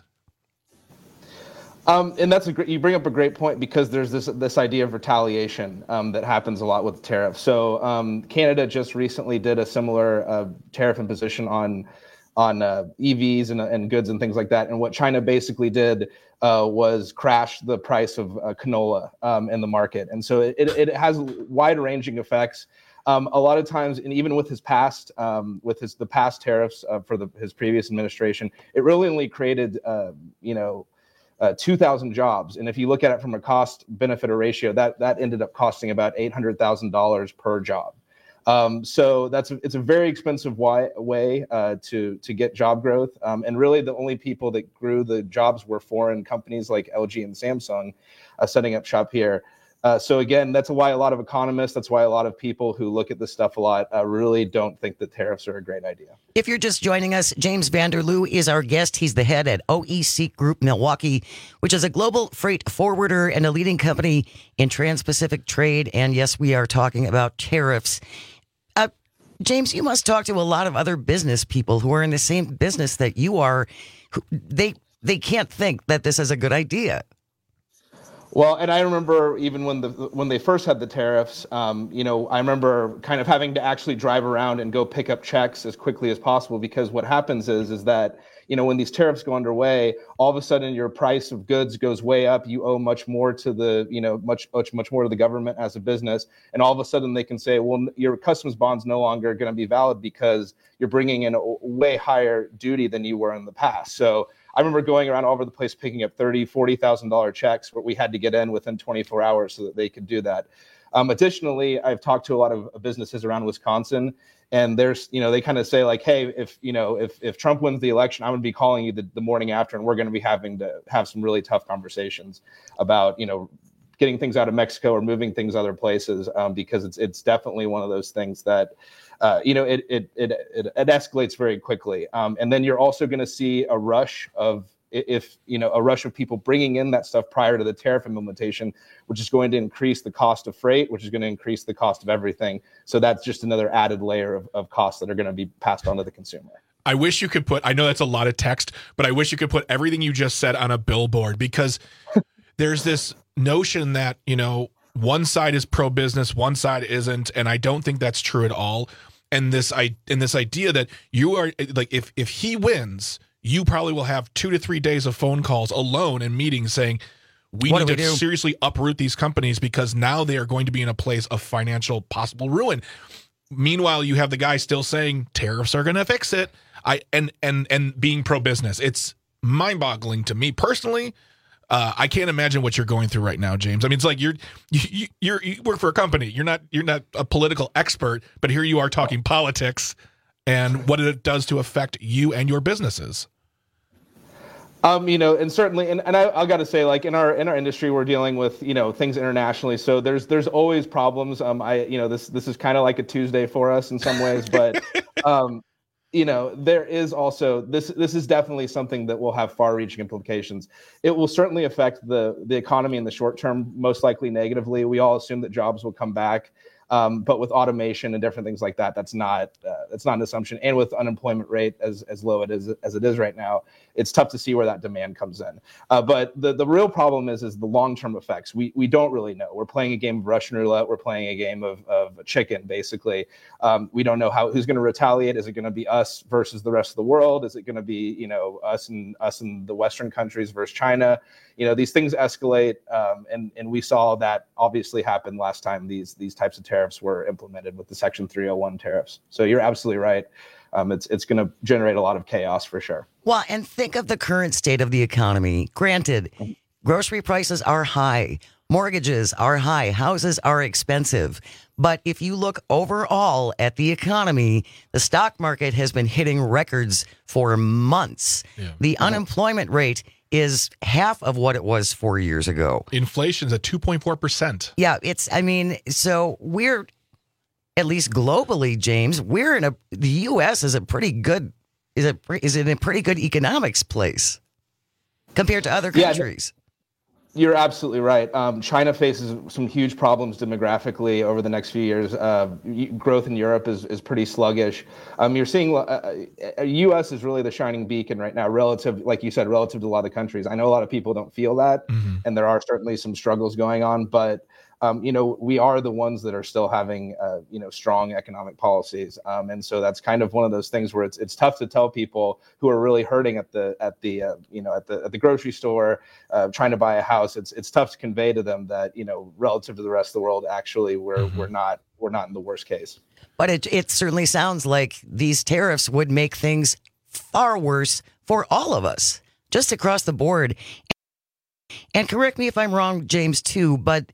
Um, and that's a great, you bring up a great point, because there's this this idea of retaliation um, that happens a lot with tariffs. So um, Canada just recently did a similar uh, tariff imposition on on uh, E Vs and, and goods and things like that. And what China basically did uh, was crash the price of uh, canola um, in the market. And so it, it has wide-ranging effects. Um, a lot of times, and even with his past, um, with his the past tariffs uh, for the, his previous administration, it really only created, uh, you know, Uh, two thousand jobs. And if you look at it from a cost benefit or ratio, that that ended up costing about eight hundred thousand dollars per job. Um, so that's a, it's a very expensive way, way uh, to to get job growth. Um, and really the only people that grew the jobs were foreign companies like L G and Samsung uh, setting up shop here. Uh, so again, that's why a lot of economists, that's why a lot of people who look at this stuff a lot uh, really don't think that tariffs are a great idea. If you're just joining us, James Vanderloo is our guest. He's the head at O E C Group Milwaukee, which is a global freight forwarder and a leading company in trans-Pacific trade. And yes, we are talking about tariffs. Uh, James, you must talk to a lot of other business people who are in the same business that you are. Who, they they can't think that this is a good idea. Well, and I remember even when the when they first had the tariffs, um, you know, I remember kind of having to actually drive around and go pick up checks as quickly as possible, because what happens is is that, you know, when these tariffs go underway, all of a sudden your price of goods goes way up. You owe much more to the, you know, much much much more to the government as a business, and all of a sudden they can say, well, your customs bond's no longer going to be valid because you're bringing in a way higher duty than you were in the past. So I remember going around all over the place picking up thirty thousand dollars, forty thousand dollars checks, but we had to get in within twenty-four hours so that they could do that. Um, additionally, I've talked to a lot of businesses around Wisconsin, and there's, you know, they kind of say like, hey, if, you know, if, if Trump wins the election, I'm going to be calling you the, the morning after, and we're going to be having to have some really tough conversations about, you know, getting things out of Mexico or moving things other places, um, because it's it's definitely one of those things that, uh, you know, it it it it, it escalates very quickly. Um, and then you're also going to see a rush of, if, you know, a rush of people bringing in that stuff prior to the tariff implementation, which is going to increase the cost of freight, which is going to increase the cost of everything. So that's just another added layer of, of costs that are going to be passed on to the consumer. I wish you could put, I know that's a lot of text, but I wish you could put everything you just said on a billboard, because there's this notion that, you know, one side is pro-business, one side isn't, and I don't think that's true at all. And this I and this idea that you are like, if if he wins, you probably will have two to three days of phone calls alone and meetings saying, we What need do to we do? seriously uproot these companies because now they are going to be in a place of financial possible ruin. Meanwhile, you have the guy still saying tariffs are going to fix it. I and and and being pro-business. It's mind-boggling to me personally. Uh, I can't imagine what you're going through right now, James. I mean, it's like you're you, you're you work for a company. You're not you're not a political expert, but here you are talking politics and what it does to affect you and your businesses. Um, you know, and certainly, and, and I, I got to say, like in our in our industry, we're dealing with, you know, things internationally. So there's there's always problems. Um, I you know this this is kind of like a Tuesday for us in some ways, but um, you know, there is also this this is definitely something that will have far-reaching implications. It will certainly affect the the economy in the short term, most likely negatively. We all assume that jobs will come back. Um, but with automation and different things like that, that's not uh, that's not an assumption. And with unemployment rate as as low it is as it is right now, it's tough to see where that demand comes in. Uh, but the the real problem is is the long term effects. We we don't really know. We're playing a game of Russian roulette. We're playing a game of of chicken, basically. Um, we don't know how who's going to retaliate. Is it going to be us versus the rest of the world? Is it going to be, you know, us and us and the Western countries versus China? You know, these things escalate, um, and and we saw that obviously happen last time these these types of tariffs were implemented with the Section three oh one tariffs. So you're absolutely right. Um, it's it's going to generate a lot of chaos for sure. Well, and think of the current state of the economy. Granted, grocery prices are high, mortgages are high, houses are expensive. But if you look overall at the economy, the stock market has been hitting records for months. Yeah. The yeah. unemployment rate is half of what it was four years ago. Inflation's at two point four percent. Yeah, it's, I mean, so we're, at least globally, James, we're in a, the U S is a pretty good, is a, is in a pretty good economics place compared to other countries. Yeah, You're absolutely right. Um, China faces some huge problems demographically over the next few years. Uh, growth in Europe is, is pretty sluggish. Um, you're seeing uh, U S is really the shining beacon right now, relative, like you said, relative to a lot of countries. I know a lot of people don't feel that, mm-hmm. and there are certainly some struggles going on, but Um, you know, we are the ones that are still having, uh, you know, strong economic policies, um, and so that's kind of one of those things where it's it's tough to tell people who are really hurting at the at the uh, you know at the at the grocery store, uh, trying to buy a house. It's it's tough to convey to them that, you know, relative to the rest of the world, actually we're mm-hmm. we're not we're not in the worst case. But it it certainly sounds like these tariffs would make things far worse for all of us, just across the board. And correct me if I'm wrong, James, too, but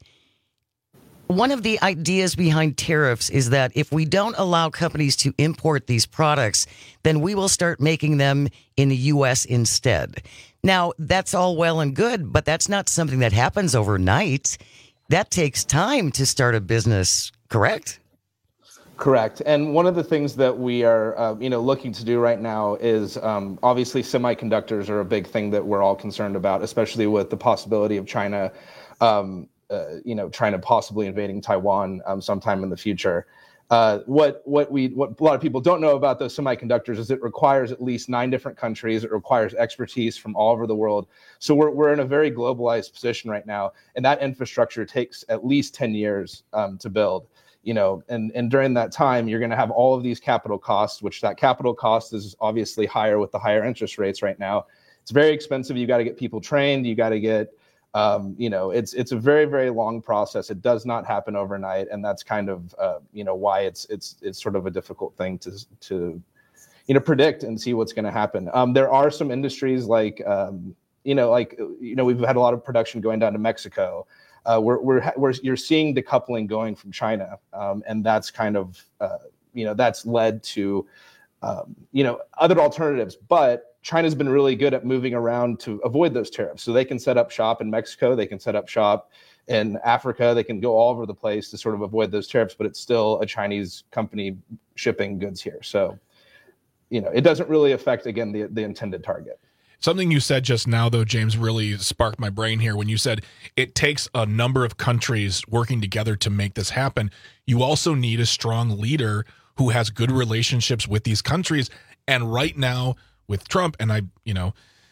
one of the ideas behind tariffs is that if we don't allow companies to import these products, then we will start making them in the U S instead. Now, that's all well and good, but that's not something that happens overnight. That takes time to start a business, correct? Correct. And one of the things that we are, uh, you know, looking to do right now is um, obviously semiconductors are a big thing that we're all concerned about, especially with the possibility of China um, Uh, you know, trying to possibly invading Taiwan um, sometime in the future. Uh, what what we what a lot of people don't know about those semiconductors is it requires at least nine different countries. It requires expertise from all over the world. So we're we're in a very globalized position right now, and that infrastructure takes at least ten years um, to build. You know, and and during that time, you're going to have all of these capital costs, which that capital cost is obviously higher with the higher interest rates right now. It's very expensive. You got to get people trained. You got to get Um, you know, it's it's a very, very long process. It does not happen overnight, and that's kind of uh, you know why it's it's it's sort of a difficult thing to to you know predict and see what's going to happen. Um, there are some industries like um, you know like you know we've had a lot of production going down to Mexico. Uh, we're we're we're you're seeing decoupling going from China, um, and that's kind of uh, you know that's led to um, you know other alternatives, but China's been really good at moving around to avoid those tariffs. So they can set up shop in Mexico, they can set up shop in Africa, they can go all over the place to sort of avoid those tariffs, but it's still a Chinese company shipping goods here. So, you know, it doesn't really affect, again, the, the intended target. Something you said just now, though, James, really sparked my brain here when you said it takes a number of countries working together to make this happen. You also need a strong leader who has good relationships with these countries. And right now, with Trump, and I, you know,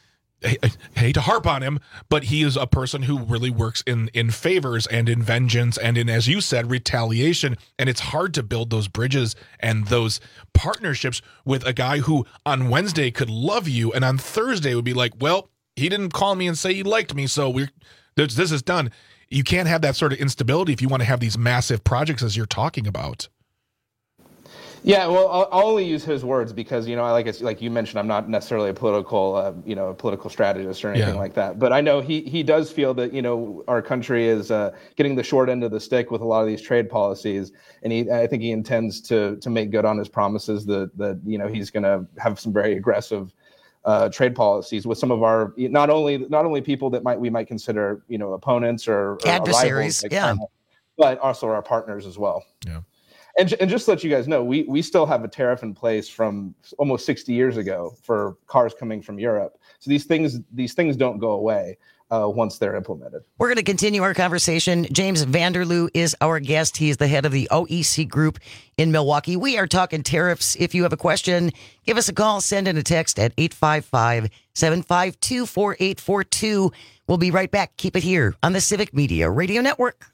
I, I hate to harp on him, but he is a person who really works in in favors and in vengeance and in, as you said, retaliation. And it's hard to build those bridges and those partnerships with a guy who on Wednesday could love you and on Thursday would be like, well, he didn't call me and say he liked me, so we're this, this is done. You can't have that sort of instability if you want to have these massive projects as you're talking about. Yeah, well, I'll, I'll only use his words because, you know, like it's, like you mentioned, I'm not necessarily a political, uh, you know, a political strategist or anything yeah. like that. But I know he he does feel that, you know, our country is uh, getting the short end of the stick with a lot of these trade policies, and he I think he intends to to make good on his promises that that you know he's going to have some very aggressive uh, trade policies with some of our not only not only people that might we might consider, you know, opponents or, or adversaries, like yeah, China, but also our partners as well. Yeah. And, and just to let you guys know, we, we still have a tariff in place from almost sixty years ago for cars coming from Europe. So these things these things don't go away uh, once they're implemented. We're going to continue our conversation. James Vanderloo is our guest. He is the head of the O E C Group in Milwaukee. We are talking tariffs. If you have a question, give us a call. Send in a text at eight five five, seven five two, four eight four two. We'll be right back. Keep it here on the Civic Media Radio Network.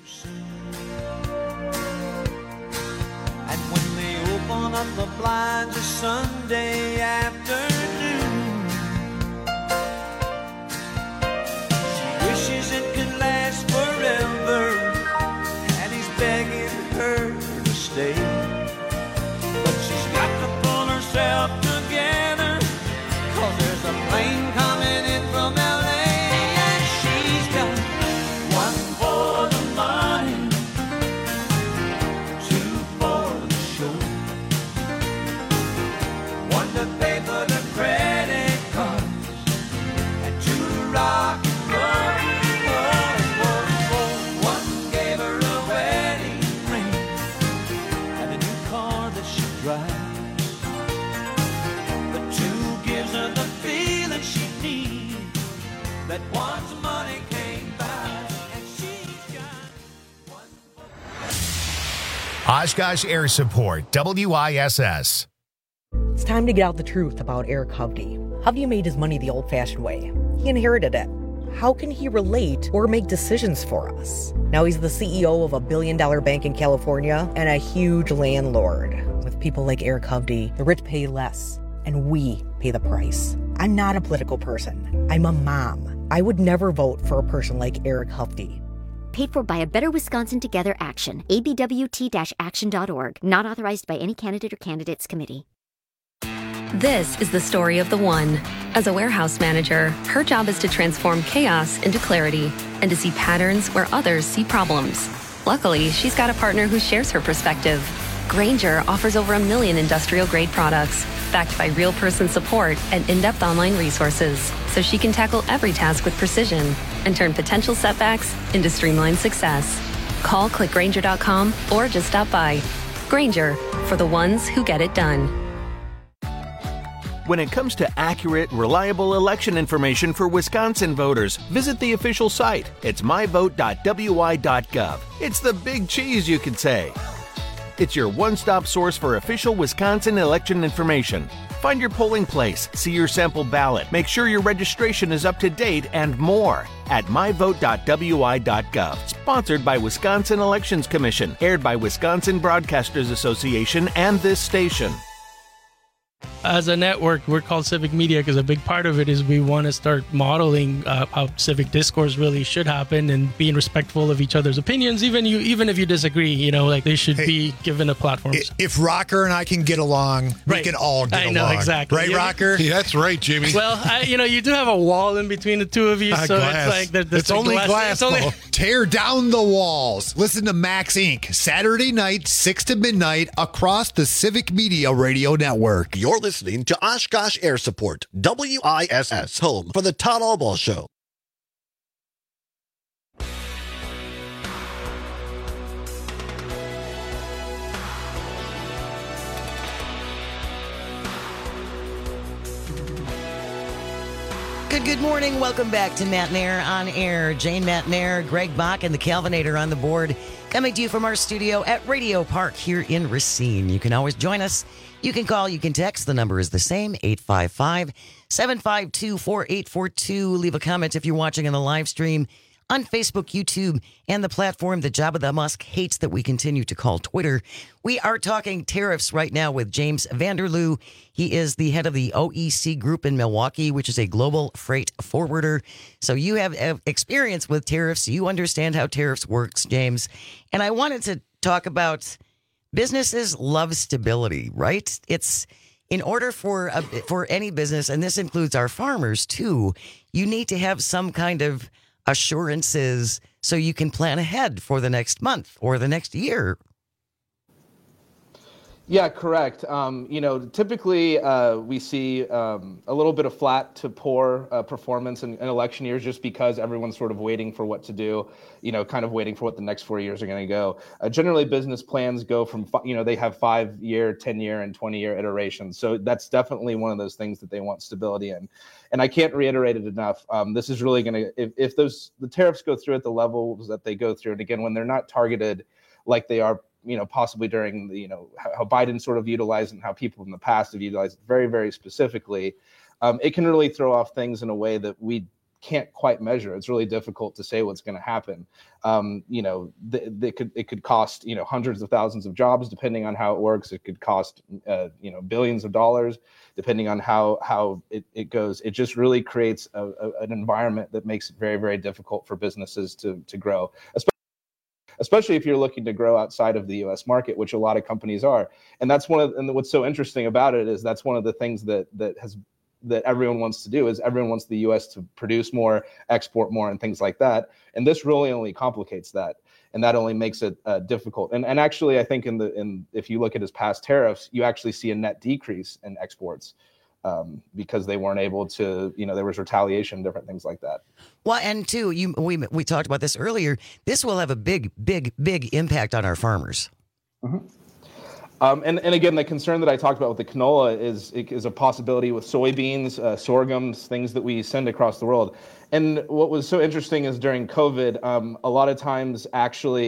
Up the blinds a Sunday afternoon. She wishes it could last forever, and he's begging her to stay. But she's got to pull herself together, 'cause there's a plane coming in from L A, and she's got one for the money, two for the show, to pay for the credit cards, and two to rock and roll. Oh, oh, oh. One gave her a wedding ring and a new car that she drives. The two gives her the feeling she needs, that once money came Oshkosh Air Support, W I S S. It's time to get out the truth about Eric Hovde. Hovde made his money the old-fashioned way. He inherited it. How can he relate or make decisions for us? Now he's the C E O of a billion-dollar bank in California and a huge landlord. With people like Eric Hovde, the rich pay less, and we pay the price. I'm not a political person. I'm a mom. I would never vote for a person like Eric Hovde. Paid for by a Better Wisconsin Together Action, A B W T action dot org. Not authorized by any candidate or candidates committee. This is the story of the one. As a warehouse manager, her job is to transform chaos into clarity and to see patterns where others see problems. Luckily, she's got a partner who shares her perspective. Grainger offers over a million industrial-grade products, backed by real-person support and in-depth online resources, so she can tackle every task with precision and turn potential setbacks into streamlined success. Call click grainger dot com or just stop by. Grainger, for the ones who get it done. When it comes to accurate, reliable election information for Wisconsin voters, visit the official site. It's my vote dot w i dot gov. It's the big cheese, you could say. It's your one-stop source for official Wisconsin election information. Find your polling place, see your sample ballot, make sure your registration is up to date, and more at my vote dot w i dot gov. Sponsored by Wisconsin Elections Commission, aired by Wisconsin Broadcasters Association and this station. As a network, we're called Civic Media because a big part of it is we want to start modeling uh, how civic discourse really should happen and being respectful of each other's opinions, even you, even if you disagree. You know, like they should hey, be given a platform. If Rocker and I can get along, right. we can all get I along. know, exactly. Right, yeah. Rocker? Yeah, that's right, Jimmy. Well, I, you know, you do have a wall in between the two of you, uh, so glass. it's like there, there's it's only glass. glass. It's only... Tear down the walls. Listen to Max Incorporated. Saturday night, six to midnight, across the Civic Media Radio Network. You're listening to Oshkosh Air Support, W I S S, home for the Todd Albaugh Show. Good, good morning. Welcome back to Matt Nair on air. Jane Matt Nair, Greg Bach, and the Calvinator on the board. Coming to you from our studio at Radio Park here in Racine. You can always join us. You can call, you can text. The number is the same, eight five five, seven five two, four eight four two. Leave a comment if you're watching on the live stream on Facebook, YouTube, and the platform that Jabba the Musk hates that we continue to call Twitter. We are talking tariffs right now with James Vanderloo. He is the head of the O E C Group in Milwaukee, which is a global freight forwarder. So you have experience with tariffs. You understand how tariffs works, James. And I wanted to talk about businesses love stability, right? It's in order for a, for any business, and this includes our farmers too, you need to have some kind of assurances so you can plan ahead for the next month or the next year. Yeah, correct. Um, you know, typically uh, we see um, a little bit of flat to poor uh, performance in, in election years just because everyone's sort of waiting for what to do, you know, kind of waiting for what the next four years are going to go. Uh, generally, business plans go from, you know, they have five-year, ten-year, and twenty-year iterations. So that's definitely one of those things that they want stability in. And I can't reiterate it enough. Um, this is really going to, if, if those the tariffs go through at the levels that they go through, and again, when they're not targeted like they are, you know, possibly during the, you know, how Biden sort of utilized and how people in the past have utilized it very, very specifically, um, it can really throw off things in a way that we can't quite measure. It's really difficult to say what's going to happen. Um, you know, th- they could it could cost, you know, hundreds of thousands of jobs depending on how it works. It could cost, uh, you know, billions of dollars depending on how how it, it goes. It just really creates a, a, an environment that makes it very, very difficult for businesses to to grow, especially especially if you're looking to grow outside of the U S market, which a lot of companies are. And that's one of, and what's so interesting about it is that's one of the things that that has that everyone wants to do is everyone wants the U S to produce more, export more, and things like that. And this really only complicates that, and that only makes it uh, difficult. And and actually, I think in the in if you look at his past tariffs, you actually see a net decrease in exports. Um, because they weren't able to, you know, there was retaliation, different things like that. Well, and two, you we we talked about this earlier. This will have a big, big, big impact on our farmers. Mm-hmm. Um, and and again, the concern that I talked about with the canola is is a possibility with soybeans, uh, sorghums, things that we send across the world. And what was so interesting is during COVID, um, a lot of times actually.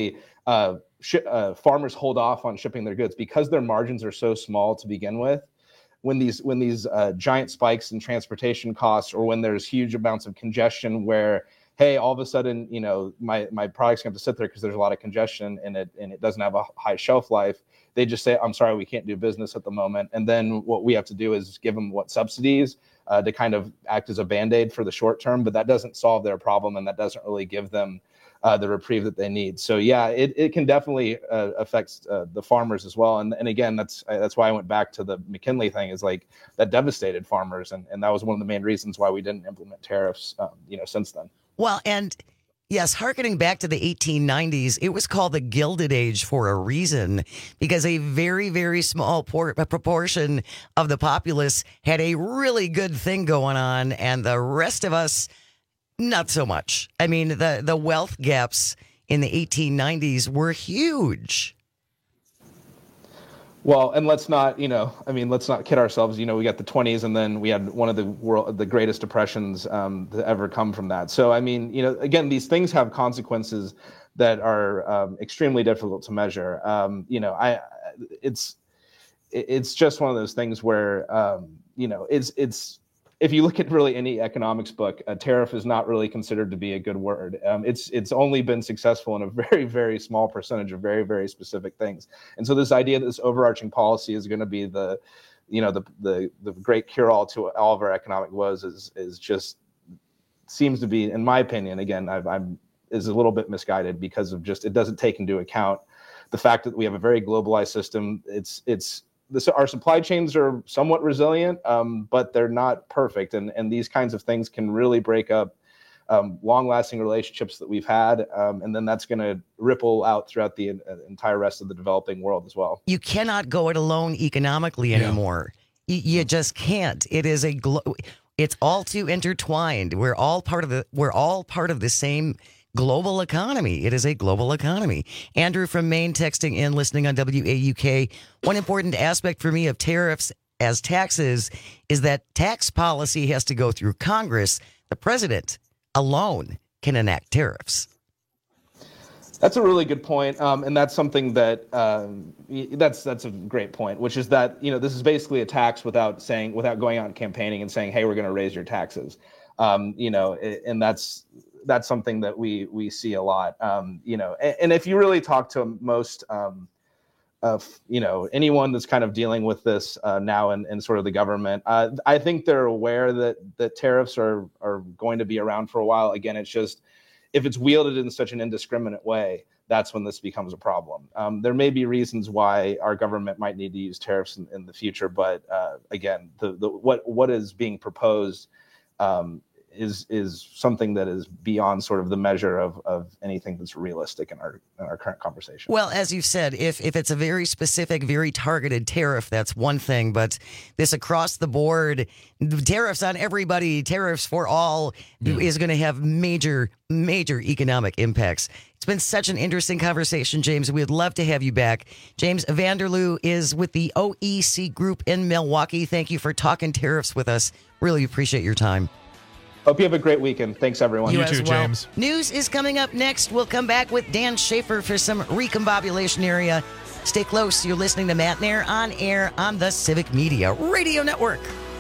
uh, sh- uh, farmers hold off on shipping their goods because their margins are so small to begin with. When these when these uh, giant spikes in transportation costs, or when there's huge amounts of congestion where, hey, all of a sudden, you know, my my product's going to have to sit there because there's a lot of congestion and it and it doesn't have a high shelf life, they just say, I'm sorry, we can't do business at the moment. And then what we have to do is give them what subsidies uh, to kind of act as a Band-Aid for the short term, but that doesn't solve their problem and that doesn't really give them uh, the reprieve that they need. So yeah, it, it can definitely uh, affect uh, the farmers as well. And and again, that's that's why I went back to the McKinley thing, is like that devastated farmers. And, and that was one of the main reasons why we didn't implement tariffs, um, you know, since then. Well, and yes, hearkening back to the eighteen nineties, it was called the Gilded Age for a reason, because a very, very small por- proportion of the populace had a really good thing going on, and the rest of us, not so much. I mean, the, the wealth gaps in the eighteen nineties were huge. Well, and let's not, you know, I mean, let's not kid ourselves. You know, we got the twenties, and then we had one of the world, the greatest depressions um, to ever come from that. So, I mean, you know, again, these things have consequences that are um, extremely difficult to measure. Um, you know, I, it's, it's just one of those things where, um, you know, it's, it's. If you look at really any economics book, a tariff is not really considered to be a good word. Um, it's it's only been successful in a very, very small percentage of very, very specific things. And so this idea that this overarching policy is going to be the, you know, the the the great cure-all to all of our economic woes is is just seems to be, in my opinion, again, I've, I'm is a little bit misguided because of just it doesn't take into account the fact that we have a very globalized system. It's it's This, our supply chains are somewhat resilient, um, but they're not perfect. And, and these kinds of things can really break up um, long-lasting relationships that we've had. Um, and then that's going to ripple out throughout the uh, entire rest of the developing world as well. You cannot go it alone economically anymore. Yeah. You, you just can't. It is a glo- it's all too intertwined. We're all part of the we're all part of the same global economy. It is a global economy. Andrew from Maine texting in, listening on W A U K. One important aspect for me of tariffs as taxes is that tax policy has to go through Congress. The president alone can enact tariffs. That's a really good point, um, and that's something that um, that's that's a great point. Which is that, you know, this is basically a tax without saying without going out and campaigning and saying, hey, we're going to raise your taxes. Um, you know, and that's. That's something that we we see a lot, um, you know. And, and if you really talk to most, um, of you know, anyone that's kind of dealing with this uh, now in, in sort of the government, uh, I think they're aware that that tariffs are are going to be around for a while. Again, it's just if it's wielded in such an indiscriminate way, that's when this becomes a problem. Um, there may be reasons why our government might need to use tariffs in, in the future, but uh, again, the the what what is being proposed. Um, is is something that is beyond sort of the measure of, of anything that's realistic in our in our current conversation. Well, as you've said, if if it's a very specific, very targeted tariff, that's one thing. But this across the board, tariffs on everybody, tariffs for all, yeah. is going to have major, major economic impacts. It's been such an interesting conversation, James. We'd love to have you back. James Vanderloo is with the O E C Group in Milwaukee. Thank you for talking tariffs with us. Really appreciate your time. Hope you have a great weekend. Thanks, everyone. You, you too, well. James. News is coming up next. We'll come back with Dan Schaefer for some recombobulation area. Stay close. You're listening to Matt Nair on air on the Civic Media Radio Network.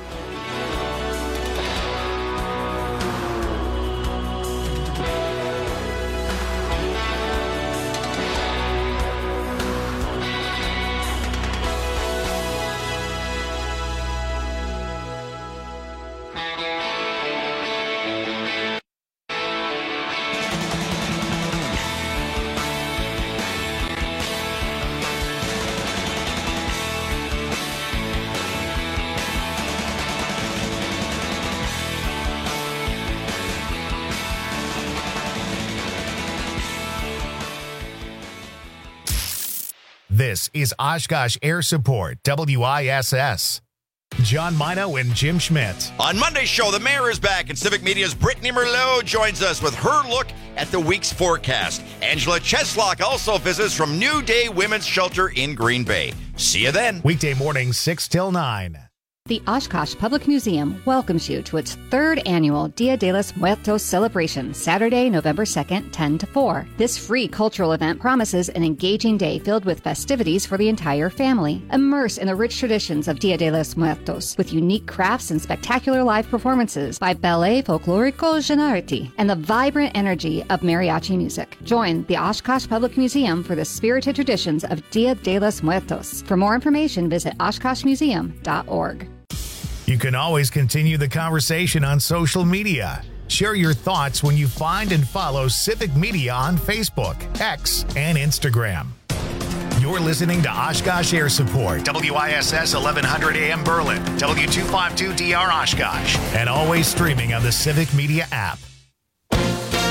This is Oshkosh Air Support, W I S S. John Mino and Jim Schmidt. On Monday's show, the mayor is back, and Civic Media's Brittany Merlot joins us with her look at the week's forecast. Angela Cheslock also visits from New Day Women's Shelter in Green Bay. See you then. Weekday morning, six till nine. The Oshkosh Public Museum welcomes you to its third annual Dia de los Muertos celebration, Saturday, November second, ten to four. This free cultural event promises an engaging day filled with festivities for the entire family. Immerse in the rich traditions of Dia de los Muertos with unique crafts and spectacular live performances by Ballet Folklorico Gennarity and the vibrant energy of mariachi music. Join the Oshkosh Public Museum for the spirited traditions of Dia de los Muertos. For more information, visit oshkosh museum dot org. You can always continue the conversation on social media. Share your thoughts when you find and follow Civic Media on Facebook, X, and Instagram. You're listening to Oshkosh Air Support, W I S S eleven hundred A M Berlin, W two fifty-two D R Oshkosh, and always streaming on the Civic Media app.